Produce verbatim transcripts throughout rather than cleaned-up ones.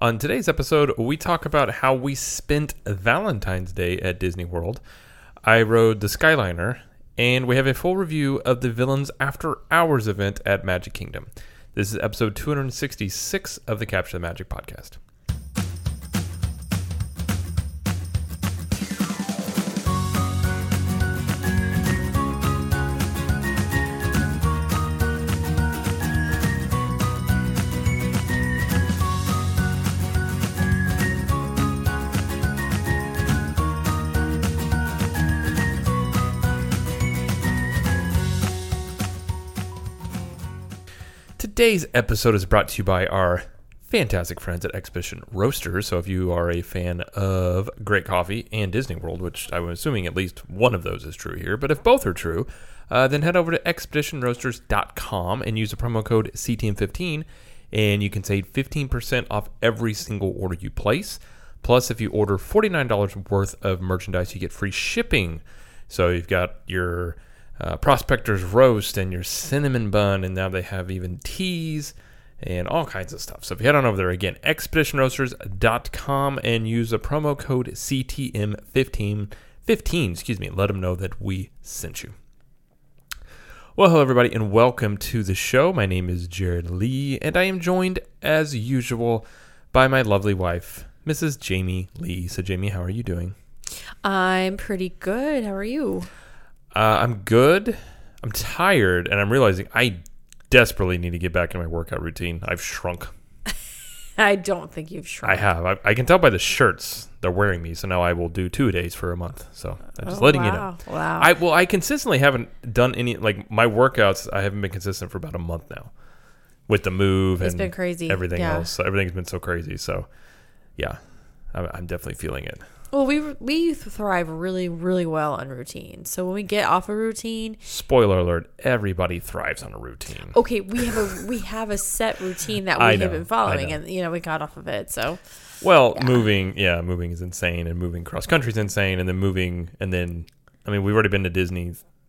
On today's episode, we talk about how we spent Valentine's Day at Disney World. I rode the Skyliner, and we have a full review of the Villains After Hours event at Magic Kingdom. This is episode two hundred sixty-six of the Capture the Magic podcast. Today's episode is brought to you by our fantastic friends at Expedition Roasters. So if you are a fan of great coffee and Disney World, which I'm assuming at least one of those is true here, but if both are true, uh, then head over to expedition roasters dot com and use the promo code C T M fifteen, and you can save fifteen percent off every single order you place. Plus, if you order forty-nine dollars worth of merchandise, you get free shipping. So you've got your Uh, Prospector's Roast and your Cinnamon Bun, and now they have even teas and all kinds of stuff. So if you head on over there again, expedition roasters dot com, and use the promo code C T M fifteen, fifteen, excuse me, let them know that we sent you. Well, hello everybody, and welcome to the show. My name is Jared Lee, and I am joined, as usual, by my lovely wife, Missus Jamie Lee. So Jamie, how are you doing? I'm pretty good. How are you? Uh, I'm good. I'm tired, and I'm realizing I desperately need to get back in my workout routine. I've shrunk. I don't think you've shrunk. I have. I, I can tell by the shirts they're wearing me, so now I will do two days for a month. So I'm just oh, letting wow. you know. Wow. I well, I consistently haven't done any, like, my workouts. I haven't been consistent for about a month now with the move it's and been crazy. everything yeah. else. So everything's been so crazy. So yeah, I'm, I'm definitely feeling it. Well, we we thrive really, really well on routine. So when we get off a routine, spoiler alert: everybody thrives on a routine. Okay, we have a we have a set routine that we I have know, been following, I know. and you know we got off of it. So well, yeah. moving, yeah, moving is insane, and moving cross country is insane, and then moving, and then I mean, we've already been to Disney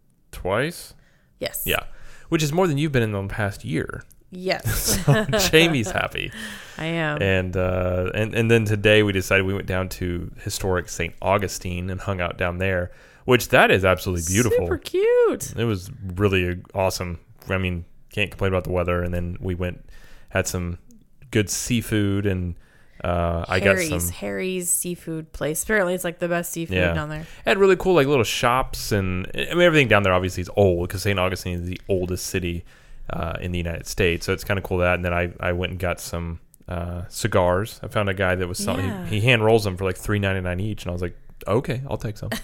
twice. Yes. Yeah, which is more than you've been in the past year. Yes. So Jamie's happy. I am. And uh, and and then today we decided we went down to historic Saint Augustine and hung out down there, which that is absolutely beautiful. Super cute. It was really awesome. I mean, can't complain about the weather. And then we went, had some good seafood, and uh, I got Harry's, some Harry's seafood place. Apparently, it's like the best seafood Yeah. down there. had really cool, like, little shops, and I mean, everything down there obviously is old because Saint Augustine is the oldest city uh, in the United States. So it's kind of cool that. And then I, I went and got some uh, cigars. I found a guy that was selling, Yeah. he, he hand rolls them for like three ninety-nine each, and I was like, okay, I'll take some.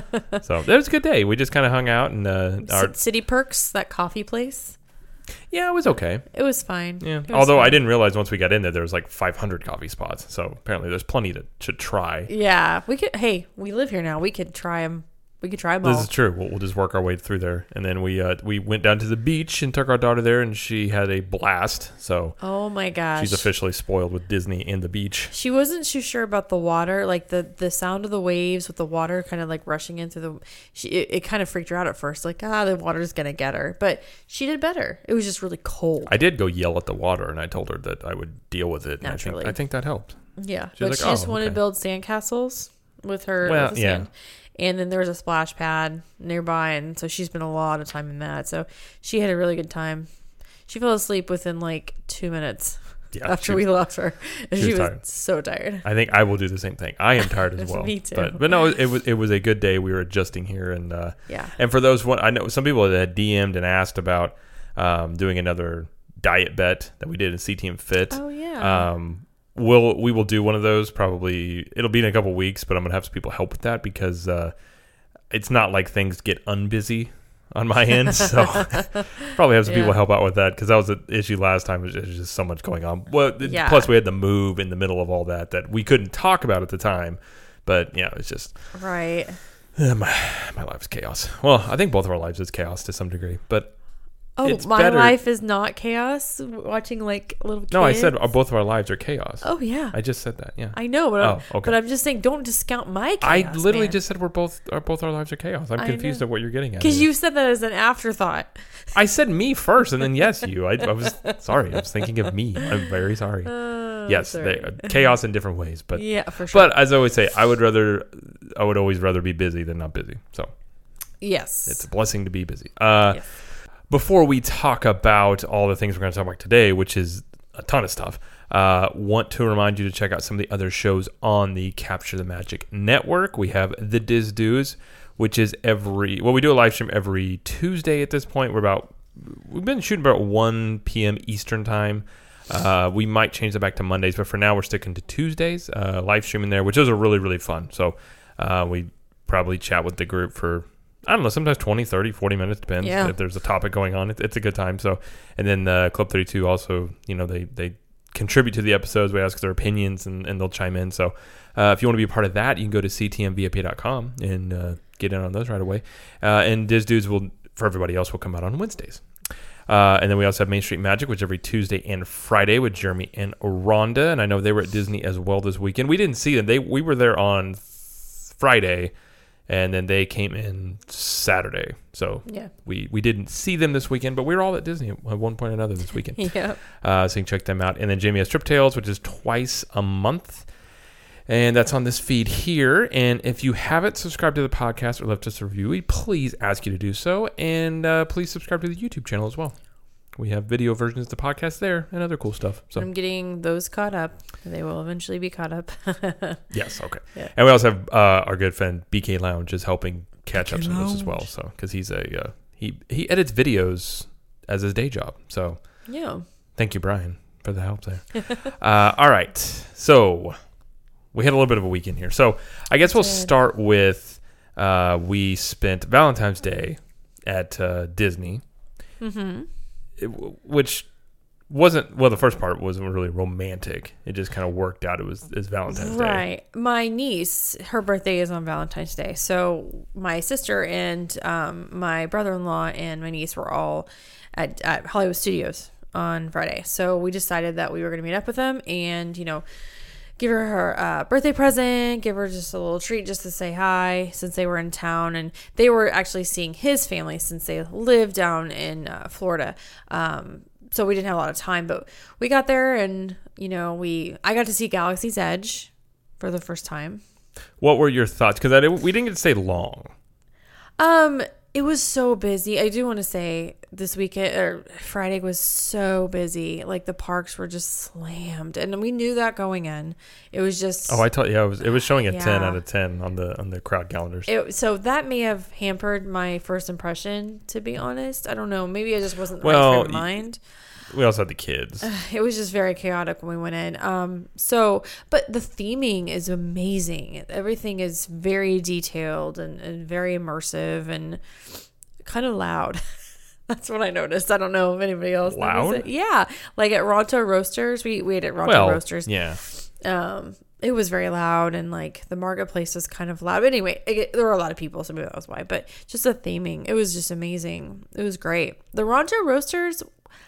So that was a good day. We just kind of hung out, and uh, our, City Perks, that coffee place. yeah, it was okay. It was fine. Yeah. It was Although fine. I didn't realize once we got in there, there was like five hundred coffee spots. So apparently there's plenty to, to try. Yeah, we could. Hey, we live here now. We could try them. We could try them all. This is true. We'll, we'll just work our way through there, and then we uh, we went down to the beach and took our daughter there, and she had a blast. So Oh my gosh, she's officially spoiled with Disney and the beach. She wasn't too sure about the water, like the the sound of the waves with the water kind of like rushing into the. She it, it kind of freaked her out at first, like ah, the water's gonna get her. But she did better. It was just really cold. I did go yell at the water, and I told her that I would deal with it. And I think, Naturally. I think that helped. Yeah, She but was she like, just "Oh, wanted okay." to build sandcastles with her. Well, with the yeah. sand. And then there was a splash pad nearby, and so she spent a lot of time in that. So she had a really good time. She fell asleep within like two minutes Yeah, after she we was- left her. And she she was was tired. so tired. I think I will do the same thing. I am tired as well. Me too. But but no, it was it was a good day. We were adjusting here, and uh, Yeah. And for those one, I know some people that had D M'd and asked about um, doing another diet bet that we did in C T M Fit. Oh yeah. Um, we'll we will do one of those probably. It'll be in a couple weeks, but I'm gonna have some people help with that because uh, it's not like things get unbusy on my end. So probably have some Yeah. people help out with that because that was the issue last time. It was just, just so much going on. Well, th- Yeah. plus we had the move in the middle of all that that we couldn't talk about at the time. But yeah, it's just right. uh, my my life's chaos. Well, I think both of our lives is chaos to some degree, but. Oh, it's my better. life is not chaos. Watching like little kids. No, I said uh, both of our lives are chaos. Oh yeah. I just said that. Yeah. I know, but, Oh, I'm, okay. but I'm just saying, don't discount my chaos. I literally man. just said we're both are both our lives are chaos. I'm I confused know. at what you're getting at. Because here. you said that as an afterthought. I said me first, and then yes, you. I, I was sorry. I was thinking of me. I'm very sorry. Uh, yes, they, uh, chaos in different ways, but yeah, for sure. but as I always say, I would rather, I would always rather be busy than not busy. So yes, it's a blessing to be busy. Uh, yes. Before we talk about all the things we're going to talk about today, which is a ton of stuff, uh, want to remind you to check out some of the other shows on the Capture the Magic Network. We have the Diz Doos, which is every, well, we do a live stream every Tuesday at this point. We're about, we've been shooting about one p.m. Eastern time. Uh, we might change that back to Mondays, but for now we're sticking to Tuesdays, uh, live streaming there, which is a really, really fun. So uh, we probably chat with the group for, I don't know, sometimes twenty, thirty, forty minutes, depends Yeah. if there's a topic going on. It, it's a good time. So, and then uh, Club thirty-two also, you know, they, they contribute to the episodes. We ask their opinions and, and they'll chime in. So uh, if you want to be a part of that, you can go to c t m v a p dot com and uh, get in on those right away. Uh, and Diz Dudes will, for everybody else, will come out on Wednesdays. Uh, and then we also have Main Street Magic, which every Tuesday and Friday with Jeremy and Rhonda. And I know they were at Disney as well this weekend. We didn't see them. They we were there on Friday. And then they came in Saturday. So Yeah. we, we didn't see them this weekend, but we were all at Disney at one point or another this weekend. Yeah. Uh, so you can check them out. And then Jamie has Trip Tales, which is twice a month. And that's on this feed here. And if you haven't subscribed to the podcast or left us a review, we please ask you to do so. And uh, please subscribe to the YouTube channel as well. We have video versions of the podcast there and other cool stuff. So I'm getting those caught up. They will eventually be caught up. yes, okay. Yeah. And we also have uh, our good friend B K Lounge is helping catch up B K some of those as well. So because he's a uh, he he edits videos as his day job. So Yeah. thank you, Brian, for the help there. uh, all right, so we had a little bit of a weekend here. So I guess we'll did. start with uh, we spent Valentine's Day at uh, Disney. Mm-hmm. It, which wasn't, well, the first part wasn't really romantic. It just kind of worked out. It was it's Valentine's Day. Right. My niece, her birthday is on Valentine's Day. So my sister and um, my brother-in-law and my niece were all at, at Hollywood Studios on Friday. So we decided that we were going to meet up with them and, you know, give her her uh, birthday present, give her just a little treat just to say hi since they were in town. And they were actually seeing his family since they live down in uh, Florida. Um, so we didn't have a lot of time, but we got there and, you know, we I got to see Galaxy's Edge for the first time. What were your thoughts? Because I didn't, we didn't get to stay long. Um, it was so busy. I do want to say this weekend or Friday was so busy. Like the parks were just slammed, and we knew that going in. It was just Oh, I told you, yeah, it was, it was showing a Yeah. ten out of ten on the on the crowd calendars. It, so that may have hampered my first impression, to be honest. I don't know. Maybe I just wasn't in the Well, right frame of mind. We also had the kids. It was just very chaotic when we went in. Um, so, but the theming is amazing. Everything is very detailed and, and very immersive and kind of loud. That's what I noticed. I don't know if anybody else Loud? noticed it. Yeah, like at Ronto Roasters, we we ate at Ronto Well, Roasters. yeah. Um, it was very loud, and like the marketplace was kind of loud. But anyway, it, there were a lot of people, so maybe that was why. But just the theming, it was just amazing. It was great. The Ronto Roasters,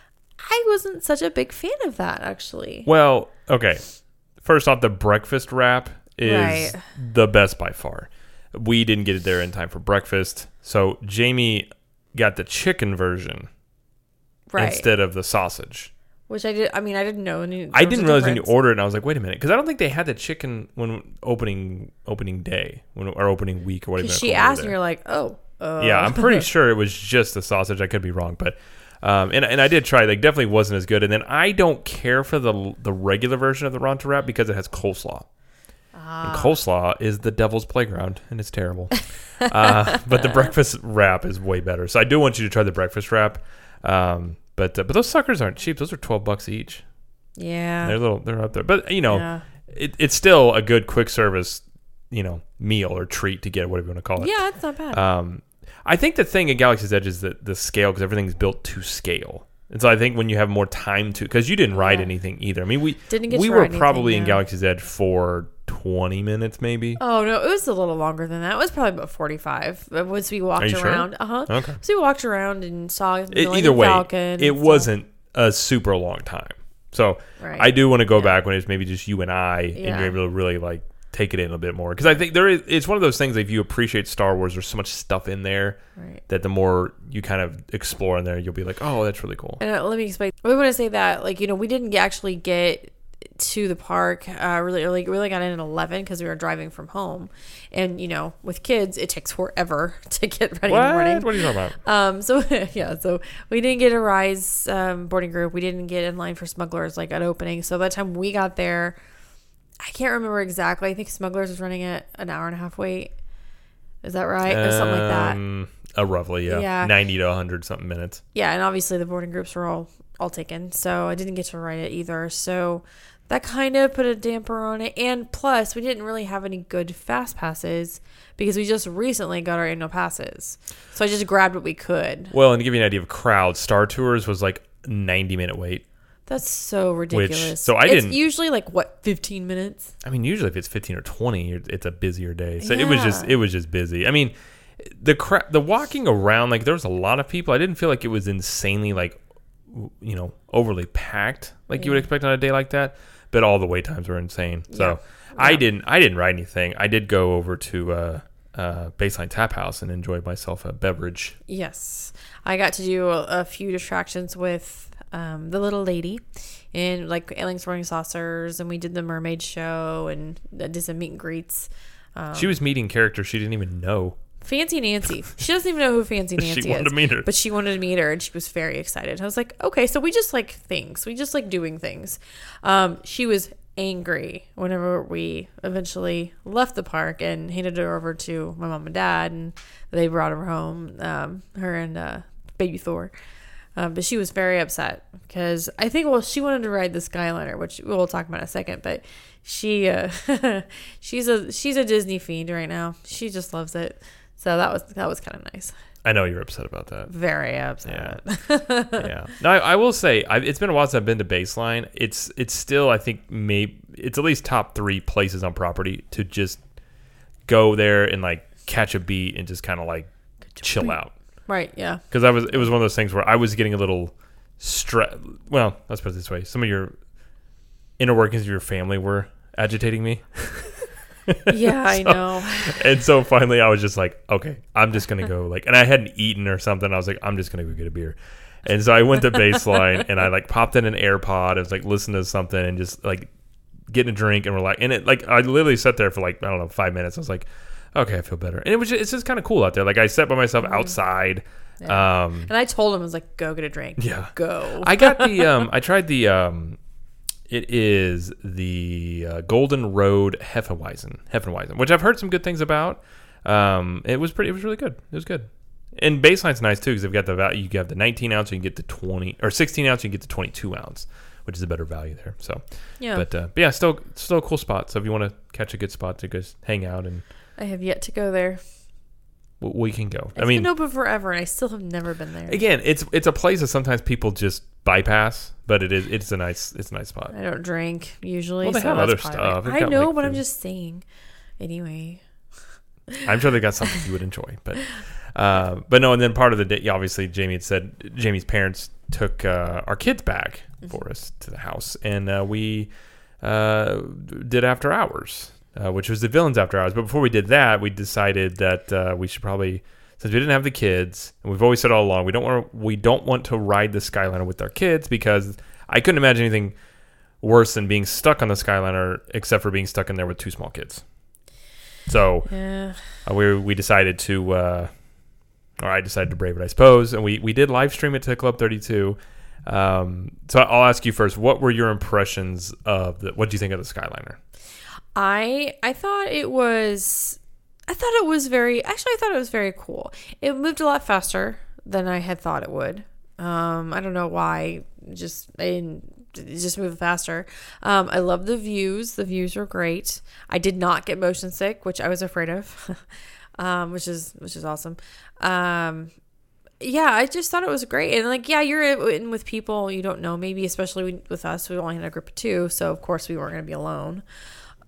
I wasn't such a big fan of that actually. Well, okay. First off, the breakfast wrap is Right. the best by far. We didn't get it there in time for breakfast, so Jamie got the chicken version Right. instead of the sausage. Which I did. I mean, I didn't know. Any, there I was didn't a realize when you difference. ordered it, and I was like, wait a minute, because I don't think they had the chicken when opening opening day, when or opening week or whatever. 'Cause they she call it over asked, and there. you're like, oh, uh. Yeah, I'm pretty sure it was just the sausage. I could be wrong, but um, and and I did try. Like, definitely wasn't as good. And then I don't care for the the regular version of the Ronto wrap because it has coleslaw. Ah. And coleslaw is the devil's playground, and it's terrible. uh, but the breakfast wrap is way better. So I do want you to try the breakfast wrap. Um, but uh, but those suckers aren't cheap. Those are twelve bucks each. Yeah. They're little. They're up there. But you know, Yeah. it, it's still a good quick service, you know, meal or treat to get, whatever you want to call it. Yeah, it's not bad. Um, I think the thing at Galaxy's Edge is that the scale, because everything's built to scale. And so I think when you have more time to, because you didn't ride Yeah. anything either. I mean, we Didn't get we to were ride probably anything, in yeah. Galaxy's Edge for twenty minutes, maybe. Oh no, it was a little longer than that. It was probably about forty-five. Once we walked Are you around, sure? uh huh. Okay. So we walked around and saw It, Millennium either way, Falcon it and wasn't a super long time. So Right. I do want to go Yeah. back when it's maybe just you and I, and Yeah. you're able to really like take it in a bit more. Because I think there is, it's one of those things. If you appreciate Star Wars, there's so much stuff in there Right. that the more you kind of explore in there, you'll be like, oh, that's really cool. And uh, let me explain. We want to say that, like, you know, we didn't actually get to the park uh, really early. We really got in at eleven because we were driving from home. And, you know, with kids, it takes forever to get ready What? in the morning. What are you talking about? Um, so, yeah, so we didn't get a Rise um, boarding group. We didn't get in line for Smugglers, like, at opening. So by the time we got there, I can't remember exactly. I think Smugglers was running at an hour and a half wait. Is that right? Or something like that. Um, Uh, roughly, yeah. Yeah. ninety to one hundred something minutes. Yeah, and obviously the boarding groups were all all taken, so I didn't get to ride it either. So that kind of put a damper on it. And plus, we didn't really have any good fast passes because we just recently got our annual passes. So I just grabbed what we could. Well, and to give you an idea of crowd, Star Tours was like ninety minute wait. That's so ridiculous. so I it's didn't- usually like what, fifteen minutes? I mean, usually if it's fifteen or twenty, it's a busier day. So it was just Yeah. it was just busy. I mean, the cra- the walking around, like there was a lot of people. I didn't feel like it was insanely like w- you know overly packed like you would Yeah. expect on a day like that. But all the wait times were insane. So Yeah. I Yeah. didn't I didn't ride anything. I did go over to uh, uh, Baseline Tap House and enjoy myself a beverage. Yes. I got to do a, a few distractions with um, the little lady and like Aliens Rolling Saucers, and we did the mermaid show and did some meet and greets. Um, She was meeting characters she didn't even know. Fancy Nancy. She doesn't even know who Fancy Nancy She wanted is. to meet her. But she wanted to meet her, and she was very excited. I was like, okay, so we just like things. We just like doing things. Um, she was angry whenever we eventually left the park and handed her over to my mom and dad, and they brought her home, um, her and uh, baby Thor. Um, but she was very upset because I think, well, she wanted to ride the Skyliner, which we'll talk about in a second. But she, uh, she's a she's a Disney fiend right now. She just loves it. So that was that was kind of nice. I know you're upset about that. Very upset. Yeah. Now I, I will say I, it's been a while since I've been to Baseline. It's it's still I think maybe it's at least top three places on property to just go there and like catch a beat and just kind of like chill out. Right. Yeah. Because I was it was one of those things where I was getting a little stress. Well, let's put it this way: some of your inner workings of your family were agitating me. Yeah, I So- know. And so finally, I was just like, okay, I'm just gonna go like, and I hadn't eaten or something. I was like, I'm just gonna go get a beer. And so I went to Baseline and I like popped in an AirPod. I was like listening to something and just like getting a drink and we're like, and it like I literally sat there for like I don't know five minutes. I was like, okay, I feel better. And it was just, it's just kind of cool out there. Like I sat by myself outside. Yeah. Um, And I told him, I was like, go get a drink. Yeah. Go. I got the um, I tried the um, it is the uh, Golden Road Hefeweizen, Hefeweizen, which I've heard some good things about. Um, it was pretty. It was really good. It was good. And Baseline's nice too because they've got the value. You have the nineteen ounce, you can get the twenty or sixteen ounce, you can get the twenty-two ounce, which is a better value there. So, Yeah. But, uh, but yeah, still still a cool spot. So if you want to catch a good spot to just hang out and I have yet to go there. w- we can go. It's I mean, been open forever, and I still have never been there. again, it's it's a place that sometimes people just bypass, but it is it's a nice it's a nice spot. I don't drink usually. Well, they so have that's other probably stuff. right. They've I got, know, like, but I'm food. just saying. Anyway. I'm sure they got something you would enjoy, but uh, but no. And then part of the day, obviously, Jamie had said Jamie's parents took uh, our kids back for us to the house, and uh, we uh, did after hours, uh, which was the villains after hours. But before we did that, we decided that uh, we should probably, since we didn't have the kids, and we've always said all along, we don't want we don't want to ride the Skyliner with our kids because I couldn't imagine anything worse than being stuck on the Skyliner, except for being stuck in there with two small kids. So. Yeah. Uh, we we decided to, uh, or I decided to brave it, I suppose, and we, we did live stream it to Club thirty-two. Um, so I'll ask you first, what were your impressions of the? What do you think of the Skyliner? I I thought it was I thought it was very actually I thought it was very cool. It moved a lot faster than I had thought it would. Um, I don't know why. Just I didn't it just moved faster. Um, I love the views. The views were great. I did not get motion sick, which I was afraid of. um, which is which is awesome. Um, yeah, I just thought it was great. And like, yeah, you're in with people you don't know, maybe especially with us. We only had a group of two, so of course we weren't going to be alone.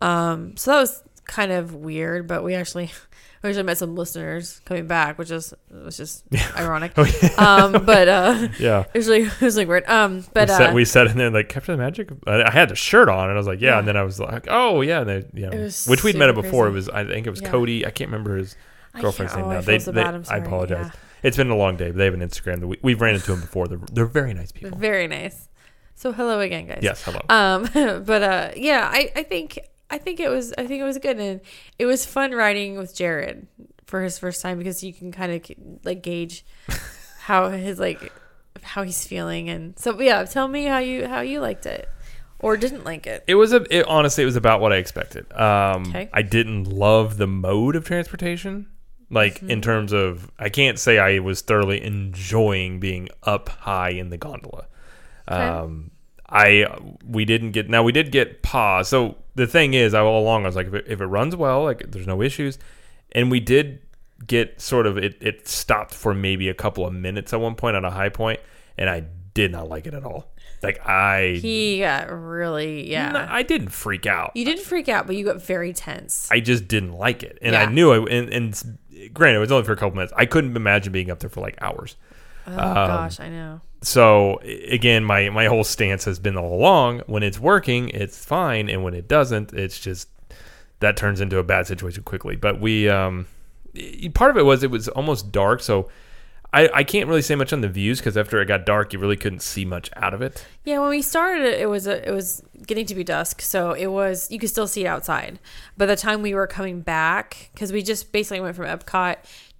Um, so that was kind of weird, but we actually we actually met some listeners coming back, which is was just ironic. Oh, yeah. Um, but uh, yeah, it was really it was like weird. Um, but we, uh, sat, we sat in there like Captain Magic. I, I had the shirt on, and I was like, yeah, Yeah. and then I was like, oh yeah, and they, you know, It was which we'd met it super before. crazy. It was I think it was Yeah. Cody. I can't remember his I girlfriend's can't- name oh, now. I They, feel so they bad. I'm I sorry. apologize. Yeah. It's been a long day, but they have an Instagram. That we, we've ran into them before. They're they're very nice people. Very nice. So hello again, guys. Yes, hello. Um, but uh, yeah, I, I think I think it was I think it was good, and it was fun riding with Jared for his first time because you can kind of like gauge how his like how he's feeling, and so yeah. Tell me how you how you liked it or didn't like it. It was a it, honestly, it was about what I expected. Um, Okay. I didn't love the mode of transportation. Like Mm-hmm. in terms of, I can't say I was thoroughly enjoying being up high in the gondola. Okay. Um, I we didn't get now we did get pause. So the thing is, I all along I was like, if it, if it runs well, like there's no issues, and we did get sort of it. It stopped for maybe a couple of minutes at one point on a high point, and I did not like it at all. Like I, He got really yeah. no, I didn't freak out. You didn't freak out, but you got very tense. I just didn't like it, and Yeah. I knew I. And, and granted, it was only for a couple minutes. I couldn't imagine being up there for like hours. Oh Um, gosh, I know. So again, my my whole stance has been all along: when it's working, it's fine, and when it doesn't, it's just that turns into a bad situation quickly. But we, um, part of it was it was almost dark, so I, I can't really say much on the views because after it got dark, you really couldn't see much out of it. Yeah, when we started it, it was a, it was getting to be dusk, so it was you could still see it outside. By the time we were coming back, because we just basically went from Epcot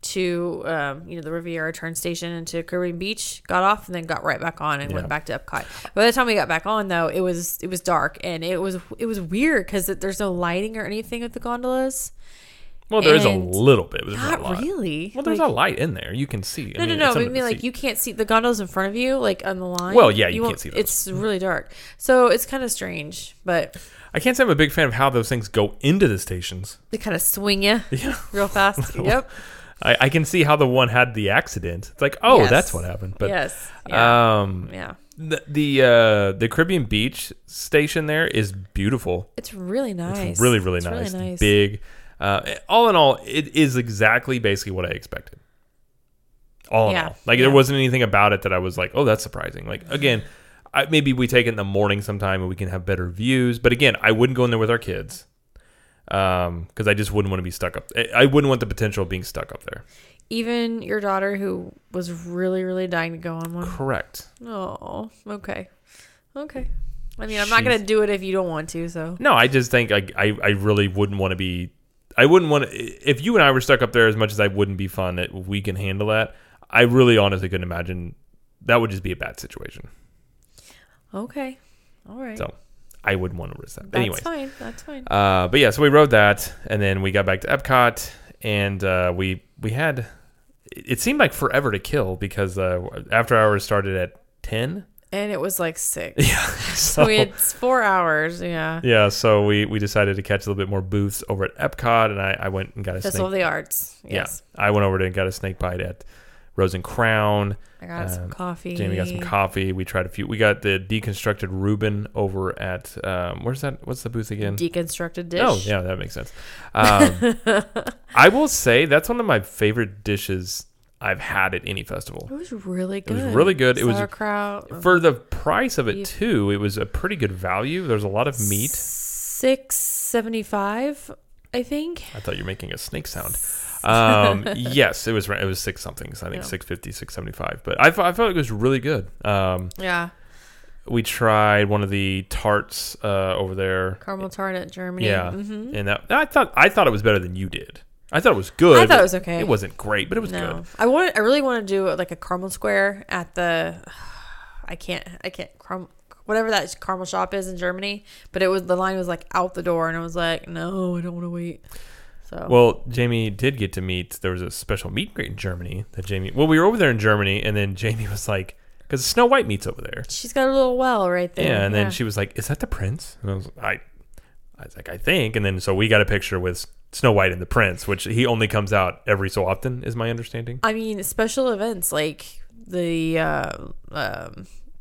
to um, you know the Riviera turn station and to Caribbean Beach, got off and then got right back on and Yeah. went back to Epcot. By the time we got back on, though, it was it was dark and it was it was weird because there's no lighting or anything with the gondolas. Well, there is a And little bit, but there's Not not a lot. really. Well, there's Like- a light in there. You can see. No, I mean, no, no. it's I under mean, the like seat. you can't see the gondolas in front of you, like on the line. Well, yeah, you won't- can't see those. It's really dark, so it's kind of strange, but I can't say I'm a big fan of how those things go into the stations. they kind of swing you Yeah. real fast. Yep. I, I can see how the one had the accident. It's like, oh, Yes. that's what happened. But yes. Yeah. um, yeah. the the, uh, the Caribbean Beach station there is beautiful. It's really nice. It's really really It's nice. Really nice. Big. Uh, all in all, it is exactly basically what I expected. All in Yeah. all, like Yeah. there wasn't anything about it that I was like, oh, that's surprising. Like again, I, maybe we take it in the morning sometime and we can have better views. But again, I wouldn't go in there with our kids. Um, because I just wouldn't want to be stuck up. I- I wouldn't want the potential of being stuck up there. Even your daughter, who was really, really dying to go on one. Correct. Oh, okay, okay. I mean, I'm not She's- gonna do it if you don't want to. So No, I just think I, I, I really wouldn't want to be. I wouldn't want to. If you and I were stuck up there, as much as I wouldn't be fun, that we can handle that. I really honestly couldn't imagine. That would just be a bad situation. okay, all right. So I wouldn't want to risk that. But That's anyways, fine. That's fine. uh, but yeah, so we rode that, and then we got back to Epcot, and uh, we we had. It seemed like forever to kill because uh, after hours started at ten. And it was like six. Yeah, So we had four hours. Yeah. yeah, so we, we decided to catch a little bit more booths over at Epcot, and I, I went and got a Festival snake. of the Arts. Yes. Yeah, I went over to and got a snake bite at Rose and Crown. I got some Um, coffee. Jamie got some coffee. We tried a few. We got the deconstructed Reuben over at um, where's that? What's the booth again? Deconstructed dish. Oh yeah, that makes sense. Um, I will say that's one of my favorite dishes I've had at any festival. It was really It good. was really good. It was sauerkraut. for the price of it beef. too. It was a pretty good value. There's a lot of meat. Six seventy five, I think. I thought you were making a snake sound. Um, yes, it was it was six something. So I think Yeah. six fifty, six seventy five. But I thought I felt it was really good. Um, Yeah. we tried one of the tarts uh, over there. Caramel tart at Germany. Yeah, hmm and that, I thought I thought it was better than you did. I thought it was good. I thought but it was okay. It wasn't great, but it was No, good. I want. I really want to do like a caramel square at the. I can't. I can't. Caram, whatever that caramel shop is in Germany, but it was the line was like out the door, and I was like, no, I don't want to wait. So Well, Jamie did get to meet. There was a special meet and greet in Germany that Jamie. Well, we were over there in Germany, and then Jamie was like, because Snow White meets over there. she's got a little well right there. Yeah, and then she was like, "Is that the prince?" And I was, I, I was like, "I think." And then so we got a picture with Snow White and the prince, which he only comes out every so often, is my understanding. I mean, special events like the uh, um,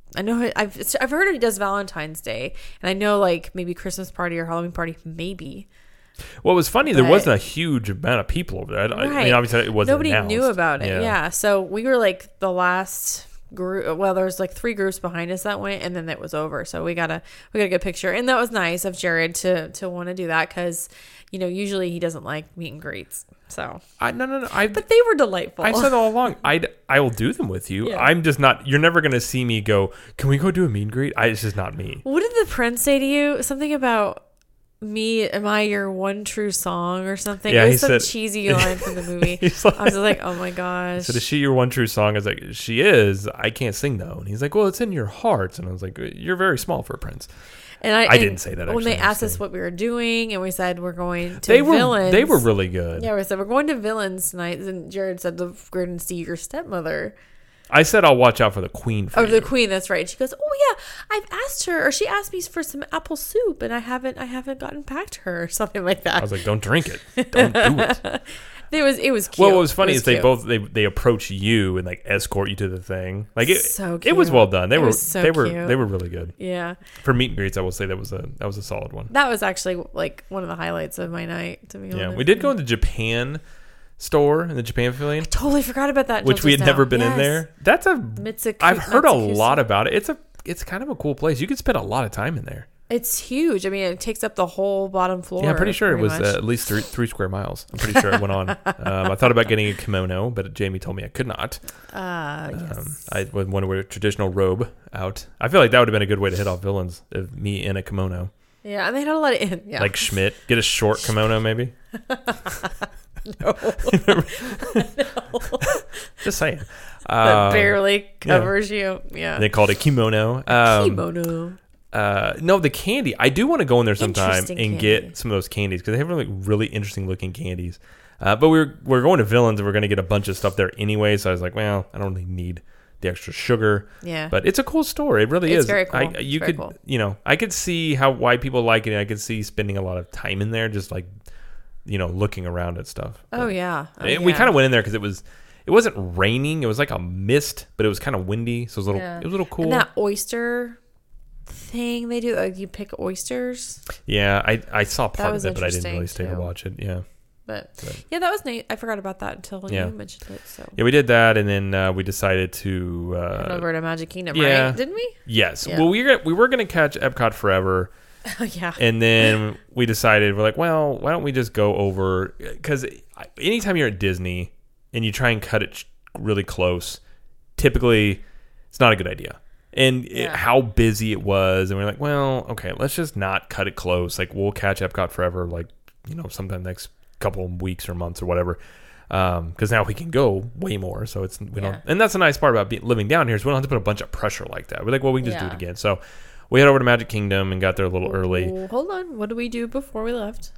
I know I've I've heard he does Valentine's Day, and I know like maybe Christmas party or Halloween party, maybe. Well, it was funny. But, there wasn't a huge amount of people over there. I, right. I mean, obviously, it wasn't Nobody announced. knew about it. Yeah. Yeah. So we were like the last group. Well, there was like three groups behind us that went, and then it was over. So we got a we got a good picture, and that was nice of Jared to to want to do that because, you know, usually he doesn't like meet and greets. So I no no no. I but they were delightful. I said all along. I I will do them with you. Yeah. I'm just not. You're never gonna see me go. Can we go do a meet and greet? I, it's just not me. What did the prince say to you? Something about me, am I your one true song or something? Yeah, it he was some said- cheesy line from the movie. He's like- I was like, oh my gosh. So is she your one true song? I was like, she is. I can't sing though. And he's like, well, it's in your hearts. And I was like, you're very small for a prince. And I, I and didn't say that, When actually, they asked us honestly. what we were doing, and we said we're going to They were Villains. they were really good. Yeah, we said we're going to Villains tonight. And Jared said we're going to see your stepmother. I said I'll watch out for the queen for Oh, you. the queen. That's right. She goes, oh yeah, I've asked her, or she asked me for some apple soup, and I haven't, I haven't gotten back to her, or something like that. I was like, don't drink it. Don't do it. It was, it was cute. Well, what was funny It is they cute. both they they approach you and like escort you to the thing. Like it, So it was cute. well done. They It were was so they were cute. they were really good Yeah. for meet and greets. I will say that was a that was a solid one. That was actually like one of the highlights of my night, to be honest. Yeah, we did go into Japan store in the Japan pavilion, Totally forgot about that. which until we had just never now. been in Yes. there. That's a Mitsuku- I've heard a Matsukusa. lot about it. It's a it's kind of a cool place. You could spend a lot of time in there. It's huge. I mean, it takes up the whole bottom floor. Yeah, I'm pretty sure it pretty was uh, much. at least three, three square miles. I'm pretty sure it went on. Um, I thought about getting a kimono, but Jamie told me I could not. Ah, yes. Um, I would want to wear a traditional robe out. I feel like that would have been a good way to hit off villains. If me in a kimono, Yeah, and they had a lot of yeah. like Schmidt, get a short kimono maybe. no, Just saying. that Um, barely covers you. Yeah, They called it kimono. Um, kimono. Uh, no, the candy. I do want to go in there sometime and Interesting get candy. some of those candies because they have really really interesting looking candies. Uh, but we're we're going to Villains and we're going to get a bunch of stuff there anyway. So I was like, well, I don't really need the extra sugar. Yeah, But it's a cool store. It really It's is. very cool. I, It's you very could, cool. you know, I could see how why people like it. And I could see spending a lot of time in there, just like, you know, looking around at stuff. oh yeah, oh, And we yeah. kind of went in there because it was, it wasn't raining. It was like a mist, but it was kind of windy, so it was a little, Yeah. it was a little cool. And that oyster thing they do, like you pick oysters. yeah, I I saw part was of it, but I didn't really interesting, stay to too. watch it. Yeah. But But- yeah, that was neat. I forgot about that until Yeah. you mentioned it. So Yeah, we did that, and then uh, we decided to. went Uh, over to Magic Kingdom, yeah. right? Didn't we? yes. Yeah. Well, we were we were gonna catch Epcot Forever. Oh yeah. And then we decided, we're like, well, why don't we just go over? Because anytime you're at Disney and you try and cut it sh- really close, typically it's not a good idea. And it, Yeah. how busy it was. And we're like, well, okay, let's just not cut it close. Like, we'll catch Epcot Forever, like, you know, sometime next couple of weeks or months or whatever. Because now we can go way more. So it's, we Yeah. don't, and that's the nice part about being, living down here is we don't have to put a bunch of pressure like that. We're like, well, we can just do Yeah. it again. So we head over to Magic Kingdom and got there a little early. Oh, hold on. What did we do before we left?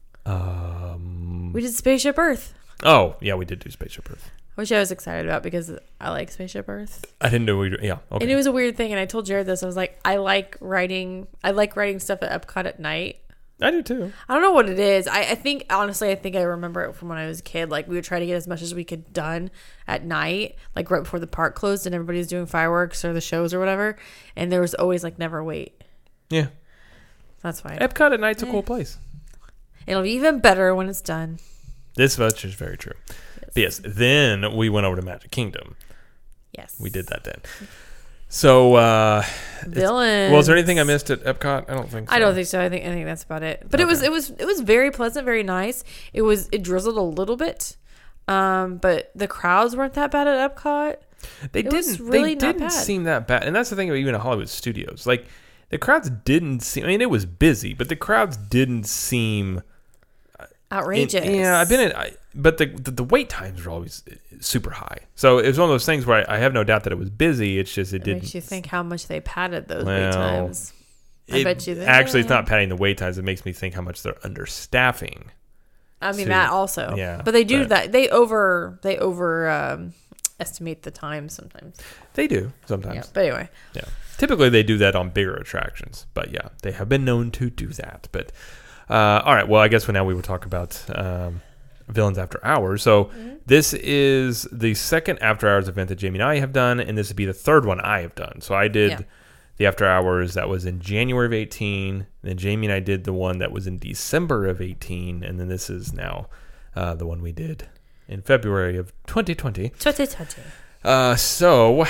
Um. We did Spaceship Earth, Oh, yeah, we did do Spaceship Earth. which I was excited about because I like Spaceship Earth. I didn't know we. Yeah. Okay. And it was a weird thing, and I told Jared this. I was like, I like writing. I like writing stuff at Epcot at night. I do too. I don't know what it is. I, I think honestly, I think I remember it from when I was a kid. Like we would try to get as much as we could done at night, like right before the park closed and everybody's doing fireworks or the shows or whatever. And there was always like never wait. Yeah. That's why Epcot at night's a cool place. it'll be even better when it's done. This much is very true. But yes. Then we went over to Magic Kingdom. Yes, We did that then. So, uh, Villains. well, is there anything I missed at Epcot? I don't think so. I don't think so. I think I think that's about it. But it was Okay. it was it was very pleasant, very nice. It was it drizzled a little bit, um, but the crowds weren't that bad at Epcot. They It was didn't. really they not didn't bad. seem that bad, and that's the thing about even at Hollywood Studios. Like the crowds didn't seem. I mean, it was busy, but the crowds didn't seem Outrageous. And- yeah, I've been in, I, but the, the the wait times were always super high. So it was one of those things where I, I have no doubt that it was busy. It's just it, It didn't. makes you think how much they padded those Well, wait times. I it- bet you they actually, it's did. not padding the wait times. It makes me think how much they're understaffing. I mean to- that also. yeah, But they do but- that. They over they over um, estimate the time sometimes. They do sometimes. Yeah. But anyway, Yeah. Typically, they do that on bigger attractions. But yeah, they have been known to do that. But uh, all right. Well, I guess for now we will talk about um, Villains After Hours. So Mm-hmm. this is the second After Hours event that Jamie and I have done, and this would be the third one I have done. So I did Yeah. the After Hours that was in January of eighteen. Then Jamie and I did the one that was in December of eighteen, and then this is now uh, the one we did in February of twenty twenty. twenty twenty. Uh, so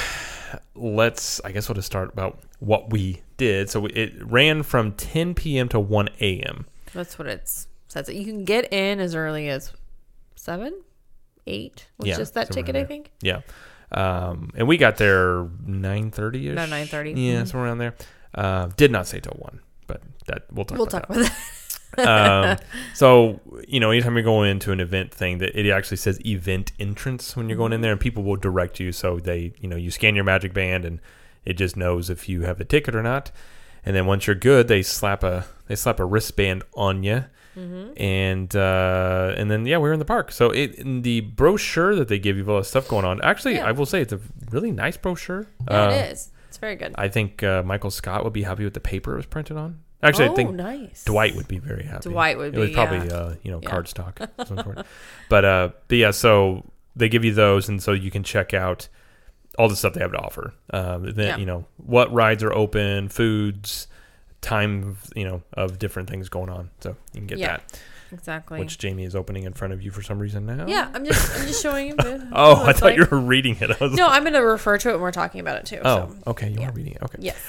let's, I guess we'll just start about what we did. So it ran from ten p.m. to one a.m. That's what it says. You can get in as early as seven, eight, which Yeah, is that somewhere ticket, in I there. think. Yeah. Um, and we got there nine thirty-ish. About nine thirty. Yeah, Mhm. somewhere around there. Uh, did not say till one, but that we'll talk We'll about talk that. about that. um, so, you know, anytime you go into an event thing, that it actually says event entrance when you're going in there, and people will direct you. So they, you know, you scan your Magic Band, and it just knows if you have a ticket or not. And then once you're good, they slap a they slap a wristband on you, Mm-hmm. and uh, and then yeah, we were in the park. So it in the brochure that they give you, all the stuff going on. Actually, Yeah. I will say it's a really nice brochure. Yeah, Uh, it is. It's very good. I think uh, Michael Scott would be happy with the paper it was printed on. Actually, oh, I think nice. Dwight would be very happy. Dwight would It was be, probably yeah. uh, you know Yeah. cardstock, of some sort. But uh, but yeah, so they give you those, and so you can check out all the stuff they have to offer. Um, then Yeah. you know what rides are open, foods, time, you know, of different things going on. So you can get Yeah. that, Exactly. which Jamie is opening in front of you for some reason now. yeah, I'm just I'm just showing you. the- Oh, what I it's thought like. you were reading it. I was No, I'm going to refer to it when we're talking about it too. Oh, So. okay. You yeah. are reading it. Okay. Yes.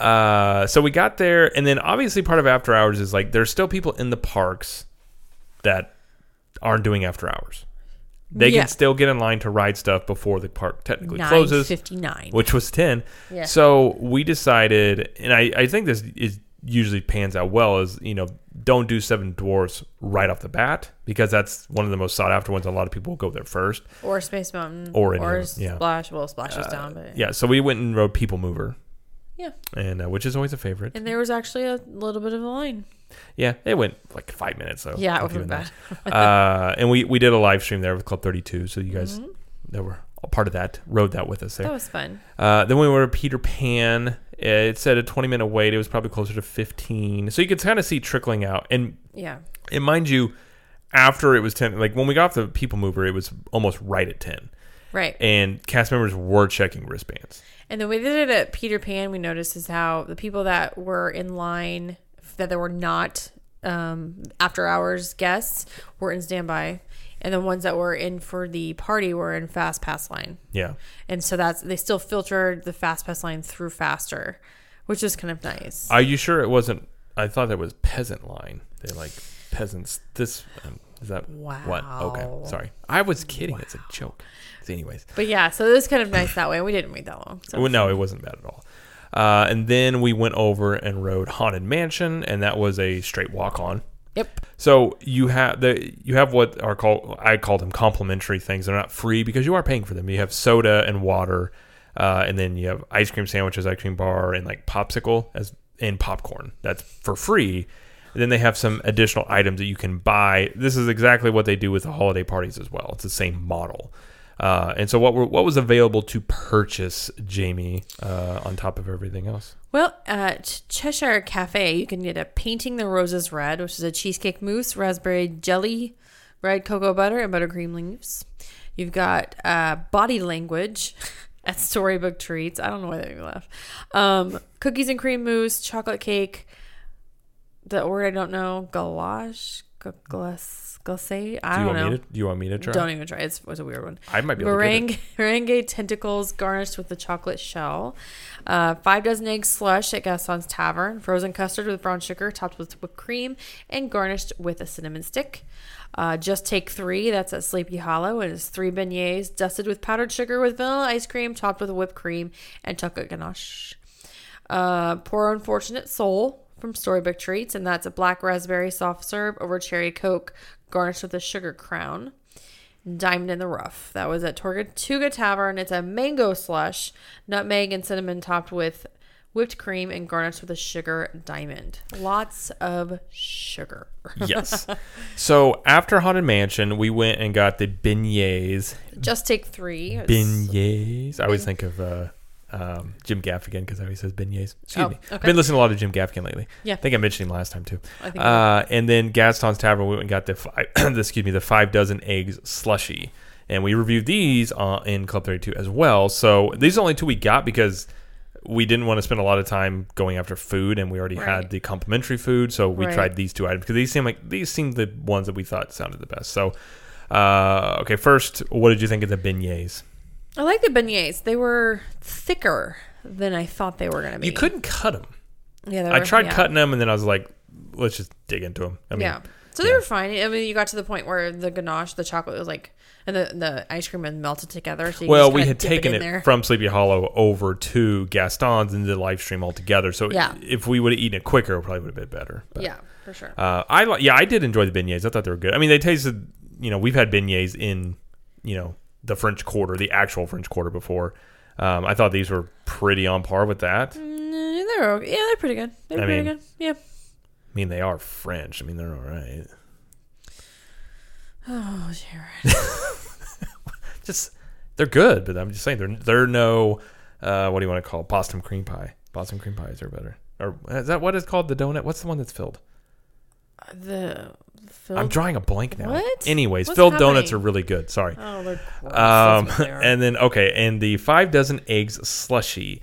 Uh, so we got there, and then obviously part of After Hours is like there's still people in the parks that aren't doing After Hours. They Yeah. can still get in line to ride stuff before the park technically nine closes, fifty-nine. which was ten. Yeah. So we decided, and I, I think this is usually pans out well, is, you know, don't do Seven Dwarfs right off the bat, because that's one of the most sought after ones. A lot of people will go there first. Or Space Mountain. Or any or of them, yeah. Splash. Well, Splash is Uh, down, but Yeah, so we went and rode People Mover, yeah. and uh, which is always a favorite. And there was actually a little bit of a line. Yeah, it went like five minutes. So Yeah, it if wasn't even bad. that. uh, and we, we did a live stream there with Club thirty-two, so you guys Mhm. that were a part of that rode that with us there. That was fun. Uh, then we were at Peter Pan. It said a twenty minute wait. It was probably closer to fifteen. So you could kind of see trickling out. And Yeah. and mind you, after it was ten, like when we got off the People Mover, it was almost right at ten. Right. And cast members were checking wristbands. And the way they did it at Peter Pan, we noticed is how the people that were in line, that they were not um, after hours guests, were in standby. And the ones that were in for the party were in fast pass line. Yeah. And so that's, they still filtered the fast pass line through faster, which is kind of nice. Are you sure it wasn't? I thought that was peasant line. They like peasants. This um, is that Wow. what? Okay, sorry. I was kidding. It's a joke. So anyways, But yeah, so it was kind of nice that way. We didn't wait that long. So well, no, it wasn't bad at all. Uh, and then we went over and rode Haunted Mansion, and that was a straight walk on. Yep. So you have the you have what are called I call them complimentary things. They're not free because you are paying for them. You have soda and water, uh, and then you have ice cream sandwiches, ice cream bar, and like popsicle as and popcorn. That's for free. And then they have some additional items that you can buy. This is exactly what they do with the holiday parties as well. It's the same model. Uh, and so what were, what was available to purchase, Jamie, uh, on top of everything else? Well, at Cheshire Cafe, you can get a Painting the Roses Red, which is a cheesecake mousse, raspberry jelly, red cocoa butter, and buttercream leaves. You've got uh, Body Language at Storybook Treats. I don't know why they laugh. Um, cookies and cream mousse, chocolate cake. The word I don't know, galache, glace. Say, I do you don't want know. Me to, do you want me to try? Don't even try. It's, it's a weird one. I might be able Meringue, to get meringue tentacles garnished with the chocolate shell. Uh, five dozen egg slush at Gaston's Tavern. Frozen custard with brown sugar topped with whipped cream and garnished with a cinnamon stick. Uh, Just Take Three. That's at Sleepy Hollow. And it's three beignets dusted with powdered sugar with vanilla ice cream topped with whipped cream and chocolate ganache. Uh, Poor Unfortunate Soul from Storybook Treats, and that's a black raspberry soft serve over cherry coke garnished with a sugar crown. Diamond in the Rough. That was at Tortuga Tavern. It's a mango slush, nutmeg and cinnamon topped with whipped cream and garnished with a sugar diamond. Lots of sugar. Yes. So after Haunted Mansion, we went and got the beignets. Just Take Three. It's Beignets. I always think of uh, Um, Jim Gaffigan, because he says beignets. Excuse Oh, me. okay. I've been listening to a lot of Jim Gaffigan lately. Yeah. I think I mentioned him last time too. I think Uh, and then Gaston's Tavern, we went and got the five, the, excuse me, the five dozen eggs slushy, and we reviewed these uh, in Club thirty-two as well. So these are only two we got because we didn't want to spend a lot of time going after food, and we already Right. had the complimentary food. So we Right. tried these two items because these seem like these seemed the ones that we thought sounded the best. So, uh, okay, first, what did you think of the beignets? I like the beignets. They were thicker than I thought they were going to be. You couldn't cut them. Yeah, they I were- tried yeah. cutting them, and then I was like, let's just dig into them. I mean, yeah. So they were fine. I mean, you got to the point where the ganache, the chocolate was like, and the, the ice cream had melted together. So you well, just we kinda had dip taken it, it, in there. from Sleepy Hollow over to Gaston's and did the live stream altogether. So Yeah. if we would have eaten it quicker, it probably would have been better. But, Yeah, for sure. Uh, I li- yeah, I did enjoy the beignets. I thought they were good. I mean, they tasted. You know, we've had beignets in, you know, the French Quarter, the actual French Quarter before. Um, I thought these were pretty on par with that. I Mm, they're okay. Yeah, they're pretty good. They're I pretty mean- good. Yeah. mean, they are French. I mean, they're all right. Oh, Jared. Just they're good, but I'm just saying they're they're no uh, what do you want to call it? Boston cream pie. Boston cream pies are better. Or is that what it's called? The donut? What's the one that's filled? The filled, I'm drawing a blank now. What? Anyways, What's filled happening? donuts are really good. Sorry. Oh, they're gross. Um, That's what they are. and then okay, and the five dozen eggs slushy.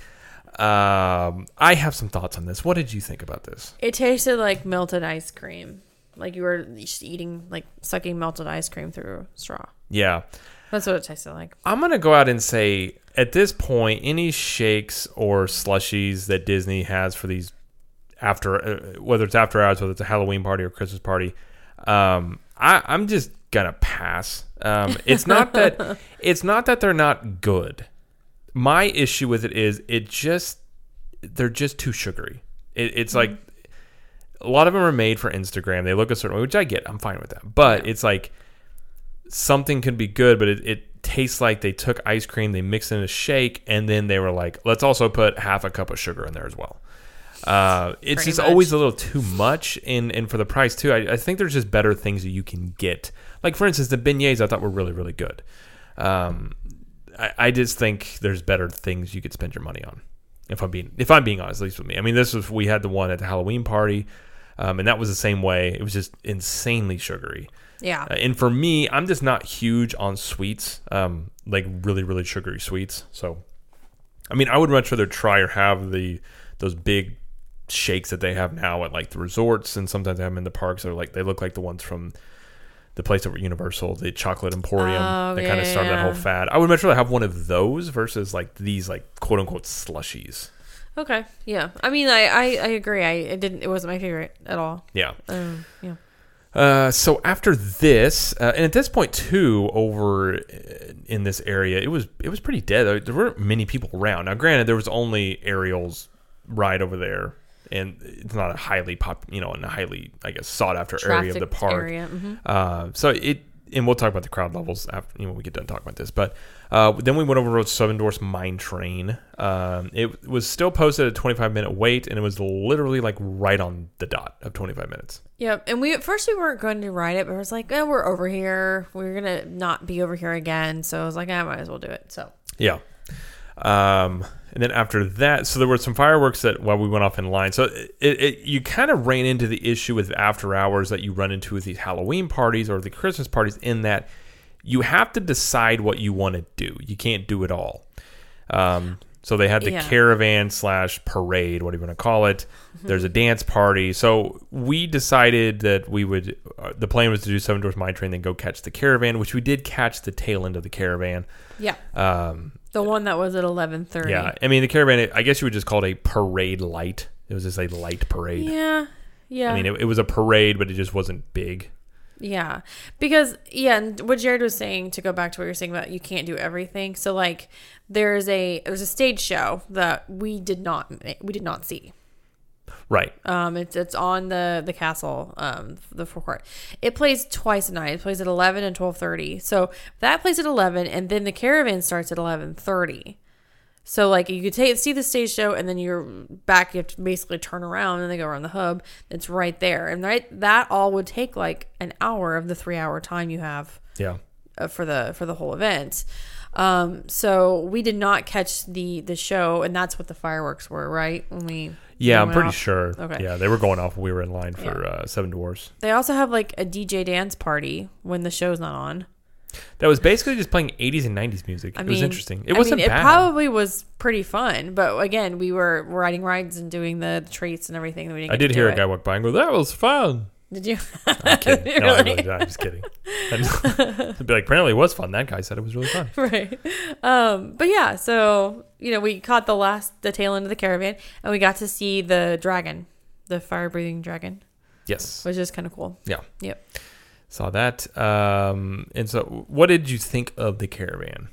Um, I have some thoughts on this. What did you think about this? It tasted like melted ice cream. Like you were just eating, like sucking melted ice cream through a straw. Yeah, That's what it tasted like. I'm gonna go out and say at this point, any shakes or slushies that Disney has for these after, uh, whether it's after hours, whether it's a Halloween party or Christmas party, um, I, I'm just gonna pass. Um, it's not that it's not that they're not good. My issue with it is it just they're just too sugary. It, it's Mm-hmm. like a lot of them are made for Instagram. They look a certain way, which I get. I'm fine with that. But Yeah. it's like something could be good, but it, it tastes like they took ice cream, they mixed it in a shake, and then they were like, let's also put half a cup of sugar in there as well. Uh, it's Pretty just much. always a little too much, and, and for the price too. I, I think there's just better things that you can get. Like for instance, the beignets I thought were really really good. Um, I, I just think there's better things you could spend your money on. If I'm being if I'm being honest, at least with me. I mean, this was we had the one at the Halloween party, um, and that was the same way. It was just insanely sugary. Yeah. Uh, and for me, I'm just not huge on sweets, um, like really, really sugary sweets. So, I mean, I would much rather try or have the those big shakes that they have now at like the resorts, and sometimes they have them in the parks. They're like they look like the ones from the place over at Universal, the Chocolate Emporium. Oh, that kind of yeah, started that yeah. whole fad. I would much rather have one of those versus like these like quote unquote slushies. Okay. Yeah. I mean, I, I, I agree. I it didn't. It wasn't my favorite at all. Yeah. Um. Yeah. Uh, so after this, uh, and at this point too, over in this area, it was it was pretty dead. There weren't many people around. Now, granted, there was only Ariel's ride over there, and it's not a highly pop, you know, in a highly, I guess, sought after area of the Trafficked park. area, mhm. Uh, so it, and we'll talk about the crowd levels after you know when we get done talking about this. But uh, then we went over to Seven Dwarfs Mine Train. Um, it was still posted at a twenty-five minute wait, and it was literally like right on the dot of twenty-five minutes. Yep. And we at first we weren't going to ride it, but it was like, oh, we're over here. We're gonna not be over here again. So I was like, I might as well do it. So Yeah. Um, and then after that, so there were some fireworks that while we went off in line. So it, it, you kind of ran into the issue with after hours that you run into with these Halloween parties or the Christmas parties in that you have to decide what you want to do. You can't do it all. Um, so they had the Yeah. caravan slash parade, what do you want to call it? There's a dance party. So we decided that we would, uh, the plan was to do Seven Dwarfs Mine Train, then go catch the caravan, which we did catch the tail end of the caravan. yeah, Um, the one that was at eleven thirty. yeah, I mean the caravan. I guess you would just call it a parade light. It was just a light parade. Yeah. Yeah. I mean, it, it was a parade, but it just wasn't big. Yeah, because yeah, and what Jared was saying, to go back to what you're saying about you can't do everything. So like, there's a there's a stage show that we did not we did not see. Right. Um, it's it's on the the castle, um, the forecourt. It plays twice a night. It plays at eleven and twelve thirty. So that plays at eleven, and then the caravan starts at eleven thirty. So like you could take see the stage show, and then you're back. You have to basically turn around, and they go around the hub. It's right there, and right that all would take like an hour of the three hour time you have Yeah. uh, for the for the whole event. Um, so we did not catch the the show, and that's what the fireworks were, right? When we yeah, I'm went pretty off. sure. Okay. Yeah, they were going off when we were in line for Yeah. uh, Seven Dwarfs. They also have like a D J dance party when the show's not on. That was basically just playing eighties and nineties music. I it mean, was interesting. It I wasn't mean, bad. It probably was pretty fun, but again, we were riding rides and doing the treats and everything. That we didn't I get did to hear do a guy it. walk by and go, "That was fun." Did you? I'm kidding. No, I Really? really did. I'm just kidding. I'd be like, apparently it was fun. That guy said it was really fun. Right. Um, but yeah, so, you know, we caught the last, the tail end of the caravan, and we got to see the dragon, the fire-breathing dragon, Yes. which is kind of cool. Yeah. Yep. Saw that. Um, and so, what did you think of the caravan?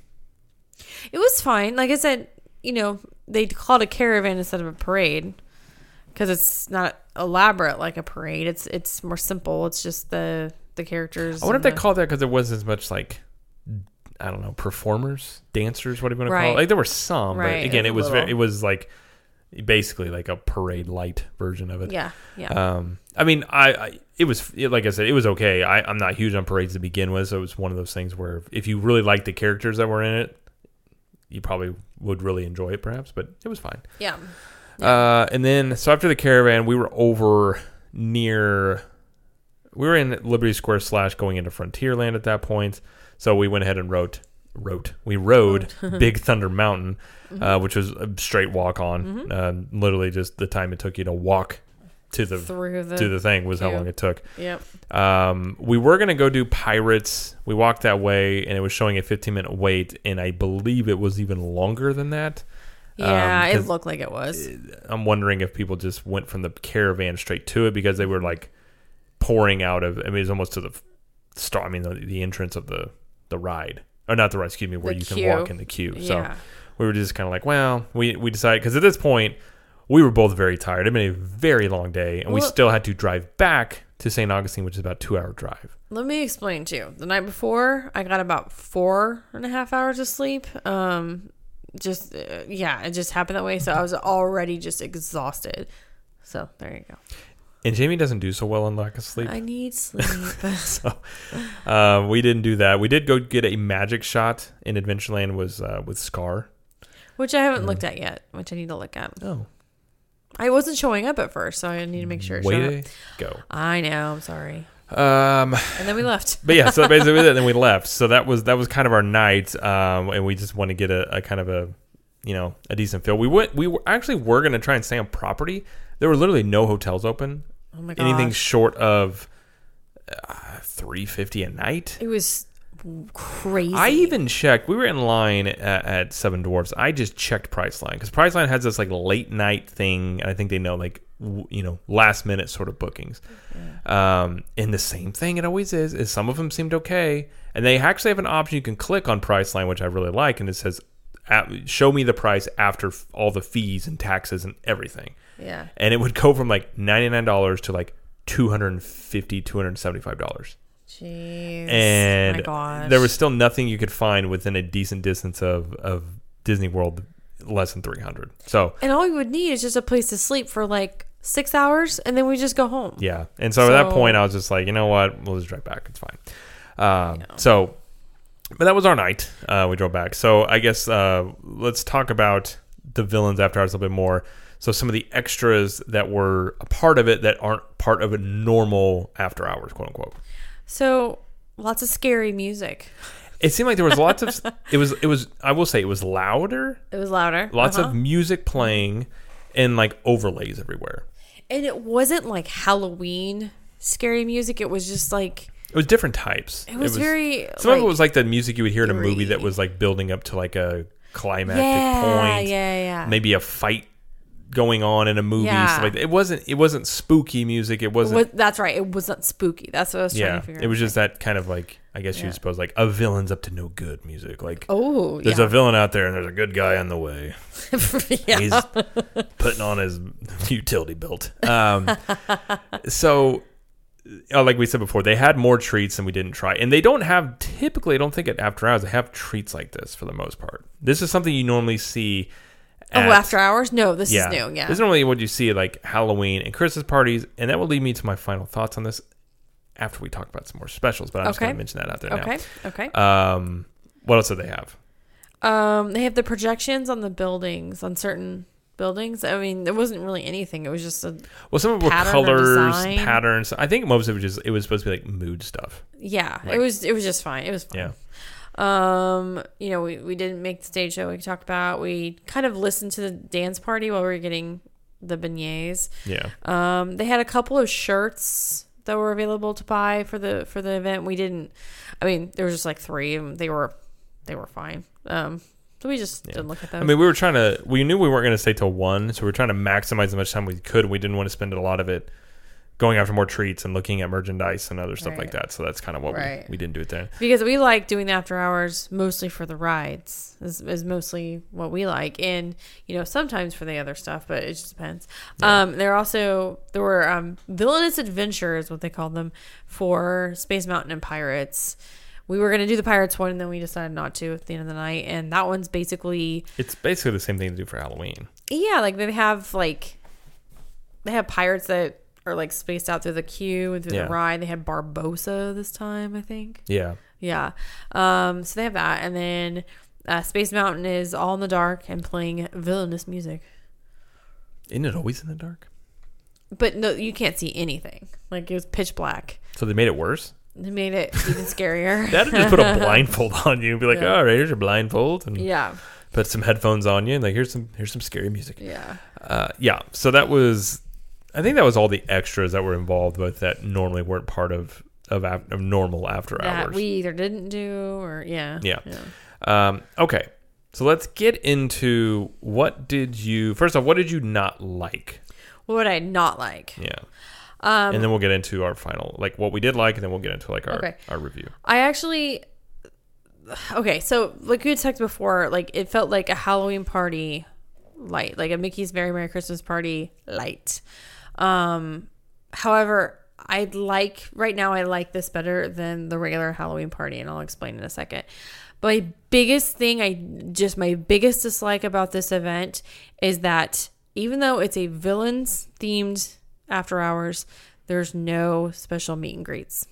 It was fine. Like I said, you know, they called it a caravan instead of a parade because it's not elaborate like a parade. It's it's more simple. It's just the the characters. I wonder if and they the- called that because there wasn't as much like, I don't know, performers, dancers, what do you want to call Right. it? Like there were some, Right, but again, a it was little. very, it was like basically like a parade light version of it. Yeah, yeah. Um, I mean, I, I it was it, like I said, it was okay. I, I'm not huge on parades to begin with, so it was one of those things where if you really like the characters that were in it, you probably would really enjoy it, perhaps. But it was fine. yeah. Uh, and then so after the caravan, we were over near. We were in Liberty Square slash going into Frontierland at that point, so we went ahead and wrote wrote we rode Big Thunder Mountain, Mm-hmm. uh, which was a straight walk on. Mhm. Uh, literally, just the time it took you to walk to the Through the, to the thing was how queue. long it took. Yep. Um, we were gonna go do Pirates. We walked that way, and it was showing a fifteen minute wait, and I believe it was even longer than that. Yeah, Um, it 'cause looked like it was. I'm wondering if people just went from the caravan straight to it because they were like pouring out of. I mean, it was almost to the start. I mean, the, the entrance of the the ride, or not the ride. Excuse me, where The you queue. can walk in the queue. So Yeah. we were just kind of like, well, we we decided because at this point we were both very tired. It'd been a very long day, and we Well- still had to drive back to Saint Augustine, which is about a two hour drive. Let me explain to you. The night before, I got about four and a half hours of sleep. Um, just uh, yeah, it just happened that way. So I was already just exhausted. So there you go. And Jamie doesn't do so well on lack of sleep. I need sleep. so uh, we didn't do that. We did go get a magic shot in Adventureland was uh, with Scar. Which I haven't looked at yet. Which I need to look at. Oh, I wasn't showing up at first, so I need to make sure. It showed way up. to go. I know. I'm sorry. Um, And then we left. but yeah, so basically with it, and then we left. So that was that was kind of our night, um, and we just want to get a, a kind of a, you know, a decent feel. We went. We were actually were going to try and stay on property. There were literally no hotels open. Oh my god. Anything short of uh, three fifty a night. It was crazy. I even checked. We were in line at, at Seven Dwarfs. I just checked Priceline because Priceline has this like late night thing, and I think they know like w- you know last minute sort of bookings. Yeah. Um, and the same thing it always is. Is some of them seemed okay, and they actually have an option you can click on Priceline, which I really like, and it says, at, "Show me the price after f- all the fees and taxes and everything." Yeah. And it would go from like ninety-nine dollars to like two hundred fifty dollars, two hundred seventy-five dollars. Jeez. And my gosh. there was still nothing you could find within a decent distance of, of Disney World less than three hundred. So And all we would need is just a place to sleep for like six hours, and then we just go home. yeah. And so, at that So- point, I was just like, you know what? We'll just drive back. It's fine. Um, Yeah. So, but that was our night. Uh, we drove back. So I guess uh, let's talk about the villains after hours a little bit more. So some of the extras that were a part of it that aren't part of a normal after hours, quote unquote. So lots of scary music. It seemed like there was lots of. It was. It was. I will say it was louder. It was louder. Lots Uh-huh. of music playing, and like overlays everywhere. And it wasn't like Halloween scary music. It was just like It was different types. it was, very. Some like, of it was like the music you would hear in a movie that eerie. was like building up to like a climactic yeah, point. yeah, yeah. Maybe a fight going on in a movie. Yeah. So like it wasn't. It wasn't spooky music. It It wasn't. was, that's right. It wasn't spooky. That's what I was trying yeah. to figure out. It was just that kind of like I guess Yeah. you suppose like a villain's up to no good music. Like Oh, there's yeah. a villain out there and there's a good guy on the way. yeah. He's putting on his utility belt. Um, so, uh, like we said before, they had more treats than we didn't try. And they don't have, typically, I don't think at after hours, they have treats like this for the most part. This is something you normally see at, Oh, after hours? No, this yeah, is new. Yeah. This is normally what you see at like Halloween and Christmas parties. And that will lead me to my final thoughts on this. after we talk about some more specials, but I'm just Okay. going to mention that out there Okay. now. Okay. Um, what else do they have? Um, they have the projections on the buildings, on certain buildings. I mean, there wasn't really anything. It was just a Well, some of it were pattern or colors, design. patterns. I think most of it was just, it was supposed to be like mood stuff. yeah. Like- it was it was just fine. It was fine. Yeah. Um, you know, we, we didn't make the stage show we talked about. We kind of listened to the dance party while we were getting the beignets. Yeah. Um, they had a couple of shirts that were available to buy for the for the event. We didn't. I mean, there was just like three, and they were they were fine. Um, so we just Yeah. didn't look at those. I mean, we were trying to, we knew we weren't going to stay till one, so we were trying to maximize as much time we could. We didn't want to spend a lot of it going after more treats and looking at merchandise and other stuff like Right. that. So that's kind of what Right. we, we didn't do it there. Because we like doing the after hours mostly for the rides is, is mostly what we like, and you know sometimes for the other stuff, but it just depends. Yeah. Um, there also there were um, villainous adventures, what they called them, for Space Mountain and Pirates. We were gonna do the Pirates one, and then we decided not to at the end of the night. And that one's basically It's basically the same thing to do for Halloween. yeah, like they have like they have pirates that are like spaced out through the queue and through Yeah. the ride. They had Barbosa this time, I think. Yeah. Yeah. Um, so they have that. And then uh, Space Mountain is all in the dark and playing villainous music. Isn't it always in the dark? But no, you can't see anything. Like it was pitch black. So they made it worse? It made it even scarier. That'd just put a blindfold on you and be like, Yeah. all right, here's your blindfold. And yeah. put some headphones on you and like, here's some, here's some scary music. Yeah. Uh, yeah. So that was, I think that was all the extras that were involved with that normally weren't part of, of, af- of normal after That hours. we either didn't do or, yeah. Yeah. Um, okay. So let's get into what did you, first off, what did you not like? What would I not like? Yeah. Um, And then we'll get into our final, like what we did like, and then we'll get into like our, Okay. our review. I actually okay, so like we had talked before, like it felt like a Halloween party light, like a Mickey's Very Merry Christmas Party light. Um, however, I like right now I like this better than the regular Halloween party, and I'll explain in a second. My biggest thing, I just my biggest dislike about this event is that even though it's a villains themed after hours, there's no special meet and greets.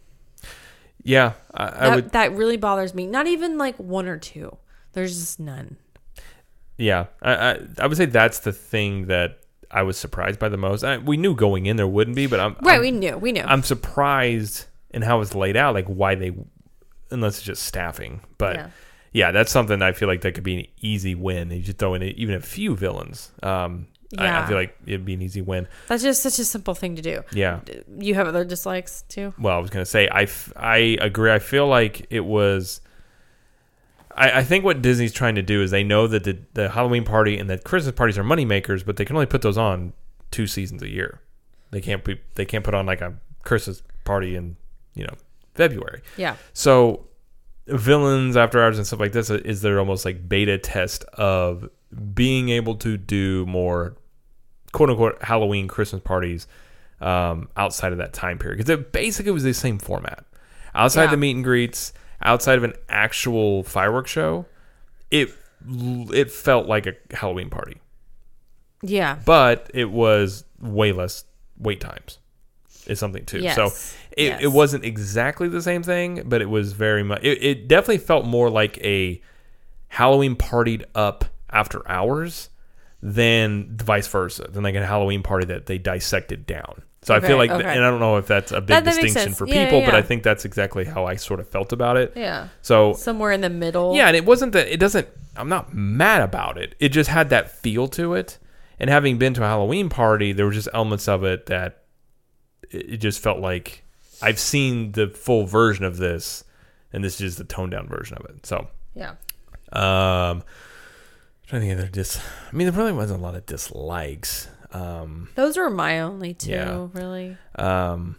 Yeah. I, I That, would, that really bothers me. Not even like one or two. There's just none. yeah. I, I, I would say that's the thing that I was surprised by the most. I, we knew going in there wouldn't be, but I'm, Right, I'm, we knew. We knew. I'm surprised in how it's laid out, like why they, unless it's just staffing. But Yeah. yeah, that's something I feel like that could be an easy win. You just throw in even a few villains. Um, I, I Yeah. feel like it'd be an easy win. That's just such a simple thing to do. Yeah. You have other dislikes too? Well, I was gonna say I, f- I agree. I feel like it was. I, I think what Disney's trying to do is they know that the, the Halloween party and the Christmas parties are money makers, but they can only put those on two seasons a year. They can't put they can't put on like a Christmas party in you know February. Yeah. So villains after hours and stuff like this is their almost like beta test of being able to do more quote unquote Halloween Christmas parties um, outside of that time period, because it basically was the same format outside Yeah. of the meet and greets, outside of an actual fireworks show. It it felt like a Halloween party, Yeah. but it was way less wait times. Is something too. Yes. So it, Yes. it wasn't exactly the same thing, but it was very much. It, it definitely felt more like a Halloween partied up after hours than vice versa, than like a Halloween party that they dissected down. So Okay, I feel like, okay. and I don't know if that's a big That- that makes distinction sense. for Yeah, people, yeah, but yeah. I think that's exactly how I sort of felt about it. Yeah. So Somewhere in the middle. yeah, and it wasn't that it doesn't. I'm not mad about it. It just had that feel to it. And having been to a Halloween party, there were just elements of it that it it just felt like I've seen the full version of this, and this is just the toned down version of it. So, Yeah. um, I'm trying to think of other dis. I mean, there really wasn't a lot of dislikes. Um, Those were my only two, Yeah. really. um,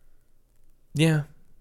yeah,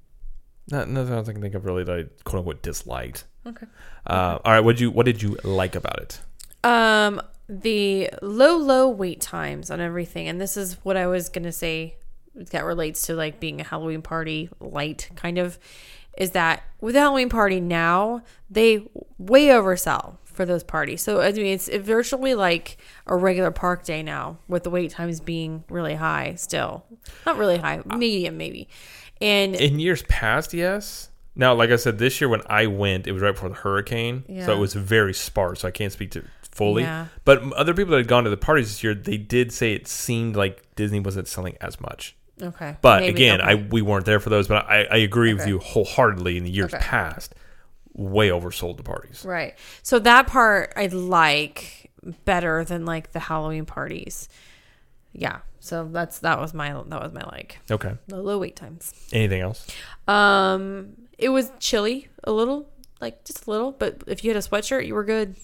not nothing else I can think of really that I quote unquote disliked. Okay. Uh, all right, what did you what did you like about it? Um, the low, low wait times on everything, and this is what I was gonna say that relates to like being a Halloween party light kind of, is that with the Halloween party now they way oversell for those parties. So I mean it's virtually like a regular park day now, with the wait times being really high still. Not really high, medium maybe. And in years past, yes. Now, like I said, this year when I went, it was right before the hurricane, Yeah. so it was very sparse. So I can't speak to it fully. Yeah. But other people that had gone to the parties this year, they did say it seemed like Disney wasn't selling as much. okay, But maybe, again, okay. I we weren't there for those. But I, I agree with Okay. you wholeheartedly. In the years Okay. past, way oversold the parties. Right. So that part I like better than like the Halloween parties. Yeah. So that's that was my that was my like Okay. the low wait times. Anything else? Um, it was chilly a little, like just a little, but if you had a sweatshirt, you were good.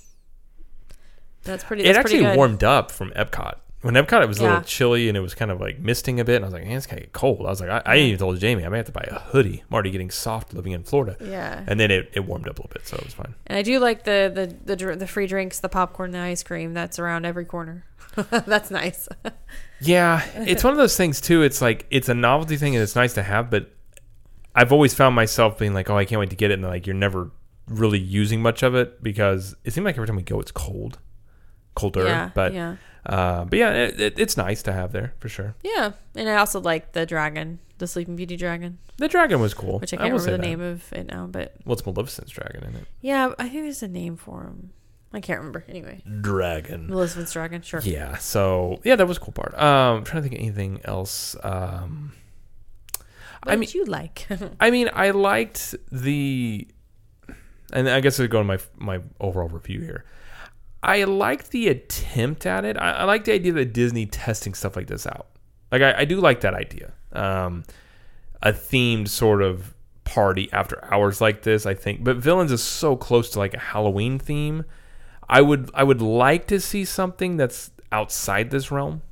That's pretty. That's It actually pretty good. warmed up from Epcot. When Epcot, it was a Yeah. little chilly and it was kind of like misting a bit. And I was like, man, it's gonna get cold. I was like, I, I even told Jamie I may have to buy a hoodie. I'm already getting soft living in Florida. Yeah. And then it, it warmed up a little bit, so it was fine. And I do like the the the, dr- the free drinks, the popcorn, the ice cream. That's around every corner. That's nice. Yeah, it's one of those things too. It's like it's a novelty thing and it's nice to have, but I've always found myself being like, oh, I can't wait to get it, and like you're never really using much of it because it seems like every time we go, it's cold, colder. Yeah. but yeah. uh, but yeah, it, it, it's nice to have there for sure. Yeah. And I also like the dragon, the Sleeping Beauty dragon, The dragon was cool, which I can't will remember the say that. name of it now, but Well, it's Maleficent's dragon, isn't it? yeah, I think there's a name for him. I can't remember. Anyway, Dragon. Maleficent's dragon. Sure. Yeah. So yeah, that was a cool part. Um, I'm trying to think of anything else. Um, What I did mean, you like? I mean, I liked the, and I guess I'll go to my my overall review here. I liked the attempt at it. I, I like the idea that Disney testing stuff like this out. Like I, I do like that idea. Um, a themed sort of party after hours like this, I think. But Villains is so close to like a Halloween theme. I would I would like to see something that's outside this realm.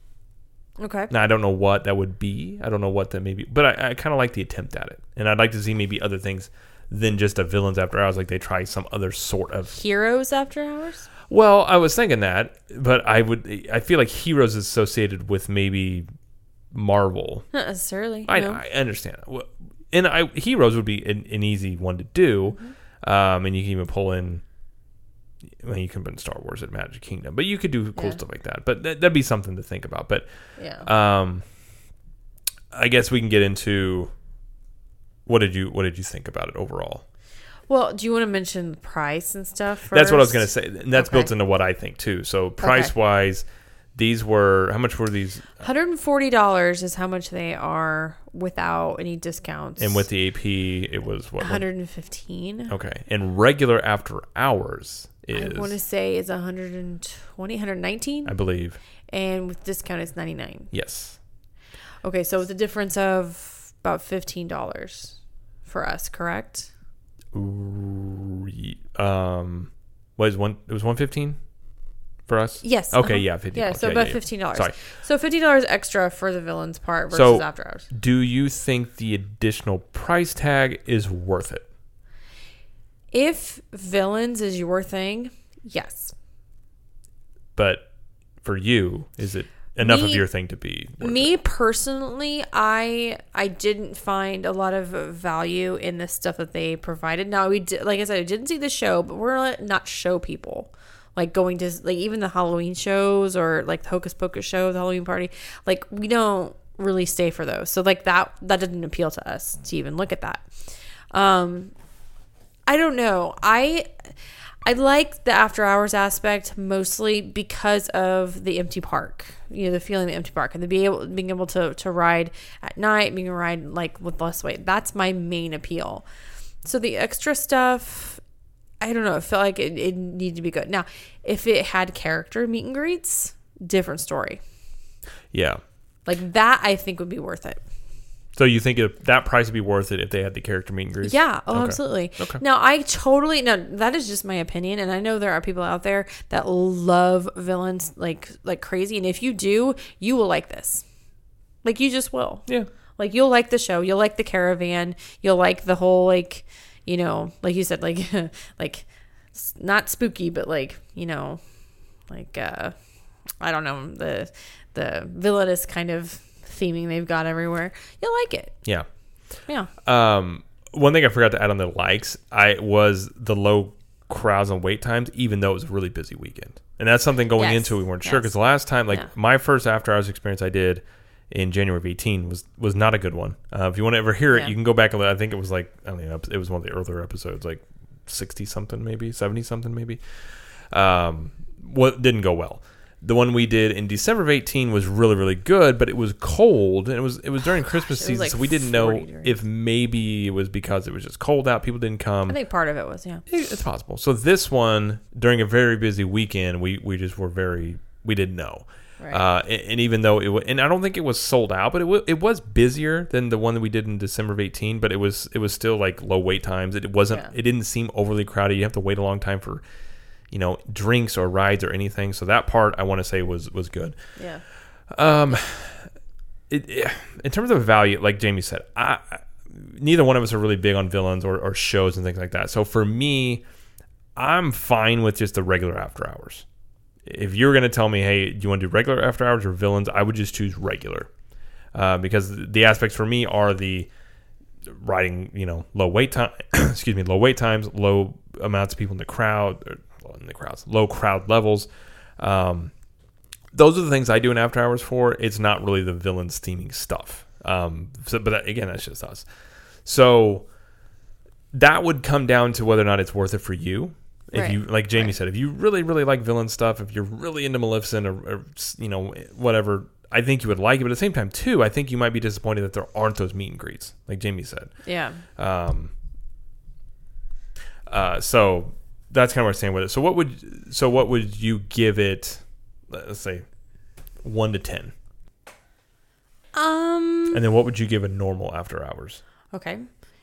Okay. Now I don't know what that would be. I don't know what that may be, but I, I kind of like the attempt at it, and I'd like to see maybe other things than just a Villains After Hours. Like they try some other sort of. Heroes After Hours? Well, I was thinking that, but I would. I feel like Heroes is associated with maybe Marvel. Not necessarily. I, no. I understand, Well, and I Heroes would be an, an easy one to do, Mm-hmm. um, and you can even pull in. Well, you can put in Star Wars at Magic Kingdom, but you could do cool Yeah. stuff like that. But that, that'd be something to think about. But Yeah. um, I guess we can get into what did you what did you think about it overall? Well, do you want to mention the price and stuff first? That's what I was going to say, and that's Okay. built into what I think too. So price wise, these were how much were these? one hundred forty dollars is how much they are without any discounts. And with the A P, it was what? one hundred fifteen. Okay, and regular after hours I want to is say is one hundred twenty, one hundred nineteen, I believe and with discount it's ninety-nine. yes. Okay, so it's a difference of about fifteen dollars for us, correct? Ooh, Um, was one? It was one fifteen for us. Yes. Okay, uh-huh. yeah, fifteen. Yeah, so yeah, about yeah, yeah. fifteen dollars. Sorry. So fifteen dollars extra for the Villains part versus So- After Hours. Do you think the additional price tag is worth it? If Villains is your thing, yes. But for you, is it enough Me- of your thing to be worth Me it? personally, I I didn't find a lot of value in the stuff that they provided. Now we did, like I said, I didn't see the show, but we're not show people. Like going to like even the Halloween shows or like the Hocus Pocus show, the Halloween party. Like we don't really stay for those, so like that that didn't appeal to us to even look at that. Um, I don't know. I I like the after hours aspect mostly because of the empty park. You know, the feeling of the empty park and the being able being able to to ride at night, being able to ride like with less weight. That's my main appeal. So the extra stuff, I don't know. It felt like it, it needed to be good. Now, if it had character meet and greets, different story. Yeah. Like that, I think would be worth it. So you think if that price would be worth it if they had the character meet and greets? Yeah, oh, Okay. absolutely. Okay. Now, I totally, now that is just my opinion, and I know there are people out there that love Villains like like crazy, and if you do, you will like this. Like, you just will. Yeah. Like, you'll like the show, you'll like the caravan, you'll like the whole, like, you know, like you said, like, like, s- not spooky, but like, you know, like, uh, I don't know, the, the villainous kind of theming they've got everywhere. You'll like it. Yeah. Yeah. Um, one thing I forgot to add on the likes, I was the low crowds and wait times, even though it was a really busy weekend. And that's something going Yes. into we weren't sure Yes. because the last time, like Yeah. my first after hours experience I did in January of eighteen was was not a good one. Uh, if you want to ever hear it, Yeah. you can go back and I think it was like I don't know, it was one of the earlier episodes, like sixty something maybe, seventy something maybe. Um, what didn't go well. The one we did in December of eighteen was really, really good, but it was cold, and it was it was during Christmas it was season, like so we didn't know forty degrees. if maybe it was because it was just cold out, people didn't come. I think part of it was, yeah. It- It's possible. So this one, during a very busy weekend, we, we just were very, we didn't know. Right. Uh, and, and even though it was, and I don't think it was sold out, but it, w- it was busier than the one that we did in December of eighteen, but it was it was still like low wait times. It wasn't, Yeah. it didn't seem overly crowded. You have to wait a long time for, you know, drinks or rides or anything. So that part I want to say was was good. Yeah. Um, it, it- in terms of value, like Jamie said, I, I- neither one of us are really big on villains or, or shows and things like that. So for me, I'm fine with just the regular after hours. If you're going to tell me, hey, do you want to do regular after hours or villains, I would just choose regular, uh, because the aspects for me are the riding, you know, low wait time. excuse me, low wait times, low amounts of people in the crowd, or in the crowds, low crowd levels. Um, those are the things I do in after hours for. It's not really the villain steaming stuff. Um, so, but that, again, that's just us. So that would come down to whether or not it's worth it for you. If Right. you, like Jamie Right. said, if you really, really like villain stuff, if you're really into Maleficent or, or, you know, whatever, I think you would like it. But at the same time, too, I think you might be disappointed that there aren't those meet and greets, like Jamie said. Yeah. Um, uh, so that's kind of where I stand with it. So what would, so what would you give it? Let's say one to ten, Um. and then what would you give a normal after hours? Okay.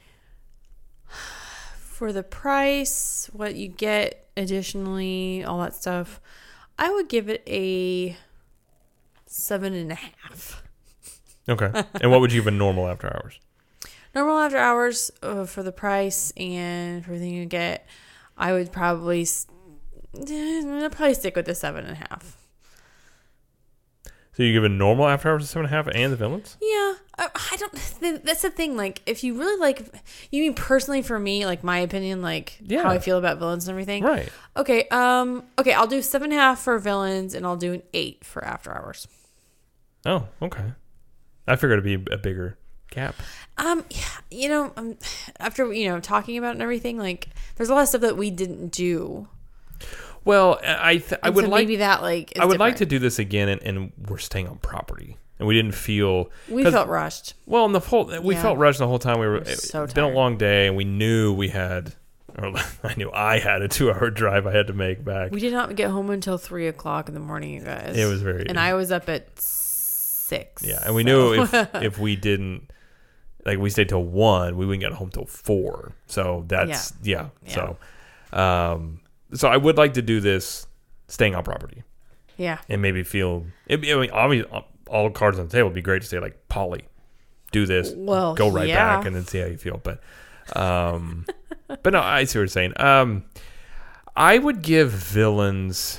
For the price, what you get additionally, all that stuff, I would give it a seven and a half. Okay, and what would you give a normal after hours? Normal after hours uh, for the price and for everything you get, I would probably s- eh, I'd probably stick with the seven and a half. So you give a normal after hours a seven and a half, and the villains? Yeah, I, I don't. th- That's the thing. Like, if you really like, you mean personally for me, like my opinion, like Yeah. how I feel about villains and everything. Right. Okay. Um. Okay. I'll do seven and a half for villains, and I'll do an eight for after hours. Oh, okay. I figured it'd be a bigger gap. Um. Yeah. You know. Um. After you know talking about it and everything, like there's a lot of stuff that we didn't do. Well, I th- I And would so like maybe that like is I would like to different. do this again, and, and we're staying on property, and we didn't feel We 'cause- felt rushed. well. In the whole, we Yeah. felt rushed the whole time. We were. We're so It's been a tired. long day, and we knew we had, or I knew I had a two-hour drive I had to make back. We did not get home until three o'clock in the morning, you guys. It was very, and I was up at six. yeah, and we so- knew if if we didn't, like, we stayed till one, we wouldn't get home till four. So that's yeah. Yeah. So, um, so I would like to do this staying on property. yeah. And maybe feel. It, I mean, obviously, all cards on the table would be great to say like, Polly, do this, Well, go right yeah. back, and then see how you feel. But, um, but no, I see what you're saying. Um, I would give villains.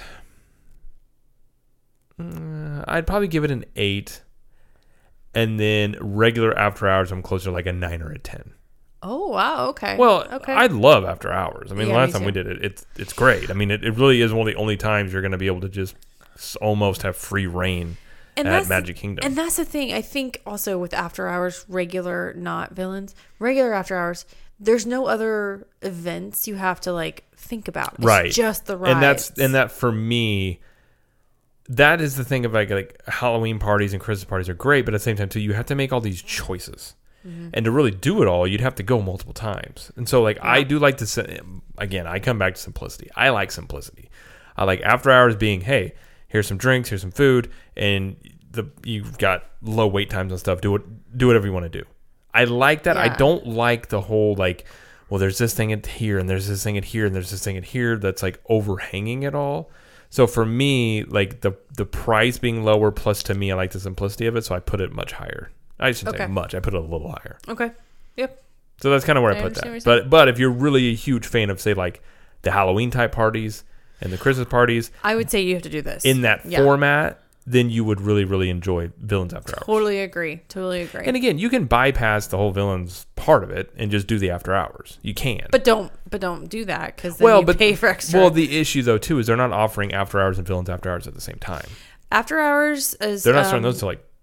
Uh, I'd probably give it an eight, and then regular after hours, I'm closer to like a nine or a ten. Oh wow. Okay. Well, okay. I love after hours. I mean, Yeah, last me time we too. did it, it's it's great. I mean, it, it really is one of the only times you're going to be able to just s- almost have free reign and at that's Magic Kingdom. And that's the thing. I think also with after hours, regular, not villains, regular after hours. There's no other events you have to like think about. It's Right. just the rides. and that's and that for me, that is the thing of like like Halloween parties and Christmas parties are great, but at the same time too, you have to make all these choices. Mm-hmm. And to really do it all, you'd have to go multiple times. And so, like, I do like to say, again, I come back to simplicity. I like simplicity. I like after hours being, hey, here's some drinks, here's some food, and the you've got low wait times and stuff. Do it, do whatever you want to do. I like that. I Yeah. don't like the whole like, well, there's this thing at here, and there's this thing at here, and there's this thing at here that's like overhanging it all. So for me, like the the price being lower, plus to me, I like the simplicity of it, so I put it much higher. I shouldn't say Okay. much. I put it a little higher. okay. Yep. So that's kind of where I, I put understand that. what you're But but if you're really a huge fan of say like the Halloween type parties and the Christmas parties I would say you have to do this in that Yeah. format, then you would really really enjoy Villains After Hours. Totally agree. Totally agree. And again, you can bypass the whole villains part of it and just do the after hours. You can. but don't but don't do that because then well, you but pay for extra. well, the issue though too is they're not offering after hours and Villains After Hours at the same time. after hours is They're not starting um, those till like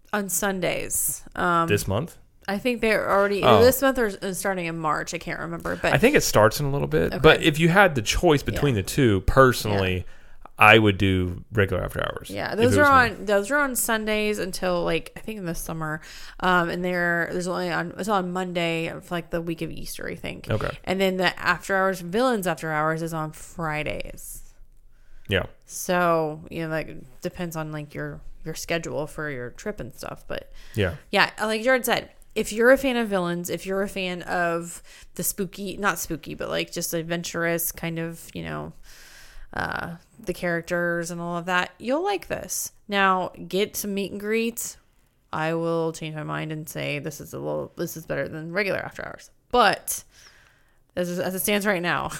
on Sundays. Um, This month? I think they're already Oh. this month or is starting in March. I can't remember, but I think it starts in a little bit. Okay. But if you had the choice between Yeah. the two, personally, I would do regular after hours. yeah, if those it are was me. on those are on Sundays until like I think in the summer, um, and they're there's only on it's on Monday for like the week of Easter, I think. Okay. And then the after hours villains after hours is on Fridays. Yeah. So you know, like depends on like your your schedule for your trip and stuff, but Yeah. yeah, like Jared said, if you're a fan of villains, if you're a fan of the spooky, not spooky, but like just adventurous kind of, you know, uh, the characters and all of that, you'll like this. Now, get some meet and greets. I will change my mind and say this is a little, this is better than regular after hours. But as, as it stands right now,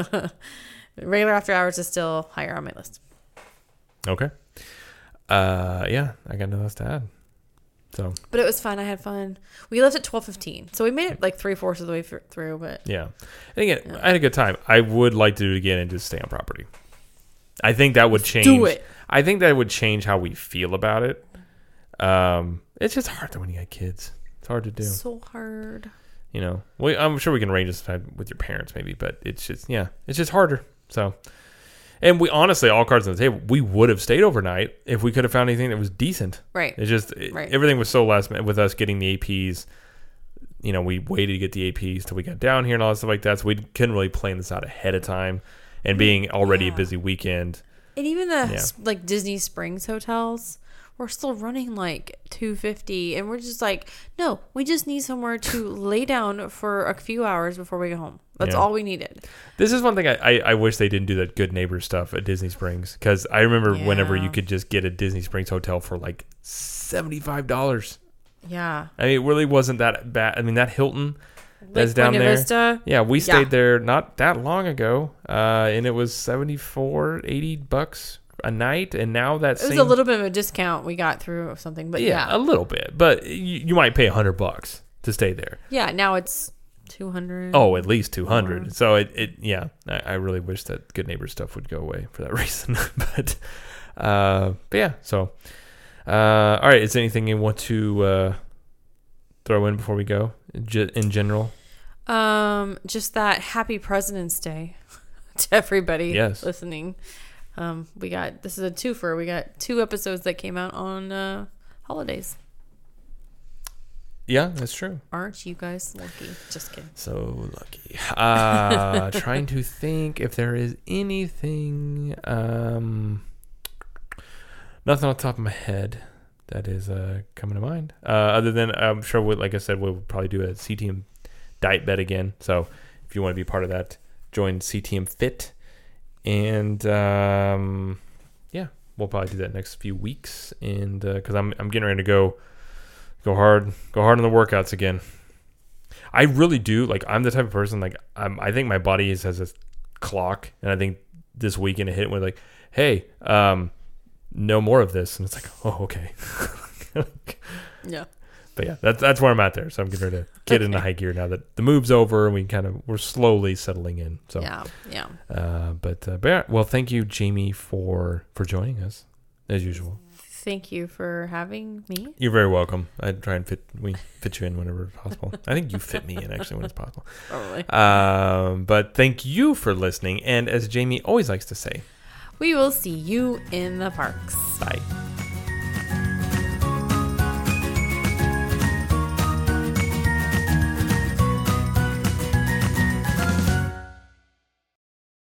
regular after hours is still higher on my list. Okay. Uh, yeah, I got nothing else to add. So But it was fun. I had fun. We left at twelve fifteen, so we made it like three fourths of the way f- through. But yeah, and again, yeah. I had a good time. I would like to do it again and just stay on property. I think that would change. Do it. I think that would change how we feel about it. Um, it's just hard when you got kids. It's hard to do. So hard. You know, we, I'm sure we can arrange this time with your parents, maybe, but it's just yeah, it's just harder. So. And we honestly, all cards on the table, we would have stayed overnight if we could have found anything that was decent. Right. It's just, it, right. everything was so last minute with us getting the A Ps. You know, we waited to get the A Ps till we got down here and all that stuff like that. So we couldn't really plan this out ahead of time. And being already yeah. a busy weekend. And even the, yeah. like, Disney Springs hotels, we're still running like two hundred fifty dollars. And we're just like, no, we just need somewhere to lay down for a few hours before we go home. That's yeah. all we needed. This is one thing I, I, I wish they didn't do that Good Neighbor stuff at Disney Springs. Because I remember yeah. whenever you could just get a Disney Springs hotel for like seventy-five dollars. Yeah. I mean, it really wasn't that bad. I mean, that Hilton that's like down Buena there. Vista. Yeah, we stayed yeah. there not that long ago. Uh, and it was seventy-four, eighty bucks a night. And now that's It was same, a little bit of a discount we got through or something. But yeah, yeah. a little bit. But you, you might pay one hundred bucks to stay there. Yeah, now it's two hundred. Oh, at least two hundred. So it, it yeah, I, I really wish that Good Neighbor stuff would go away for that reason. but, uh, but yeah, so, uh, all right. Is there anything you want to, uh, throw in before we go in general? Um, just that happy President's Day to everybody yes. listening. Um, we got, this is a twofer. We got two episodes that came out on, uh, holidays. Yeah, that's true. Aren't you guys lucky? Just kidding. So lucky. Uh, trying to think if there is anything. Um, nothing on top of my head that is uh, coming to mind. Uh, other than I'm sure, we, like I said, we'll probably do a C T M diet bet again. So if you want to be part of that, join C T M Fit. And um, yeah, we'll probably do that next few weeks. And because uh, I'm I'm getting ready to go. Go hard, go hard on the workouts again. I really do. Like, I'm the type of person, like, I'm, I think my body is, has a clock. And I think this weekend it hit with, like, hey, um, no more of this. And it's like, oh, okay. Yeah. But yeah, that's, that's where I'm at there. So I'm getting ready to get okay. into high gear now that the move's over and we kind of, we're slowly settling in. So, yeah, yeah. Uh, but, uh, but yeah, well, thank you, Jamie, for, for joining us as usual. Thank you for having me. You're very welcome. I try and fit we fit you in whenever possible. I think you fit me in actually when it's possible. Probably. Um, but thank you for listening. And as Jamie always likes to say, we will see you in the parks. bye.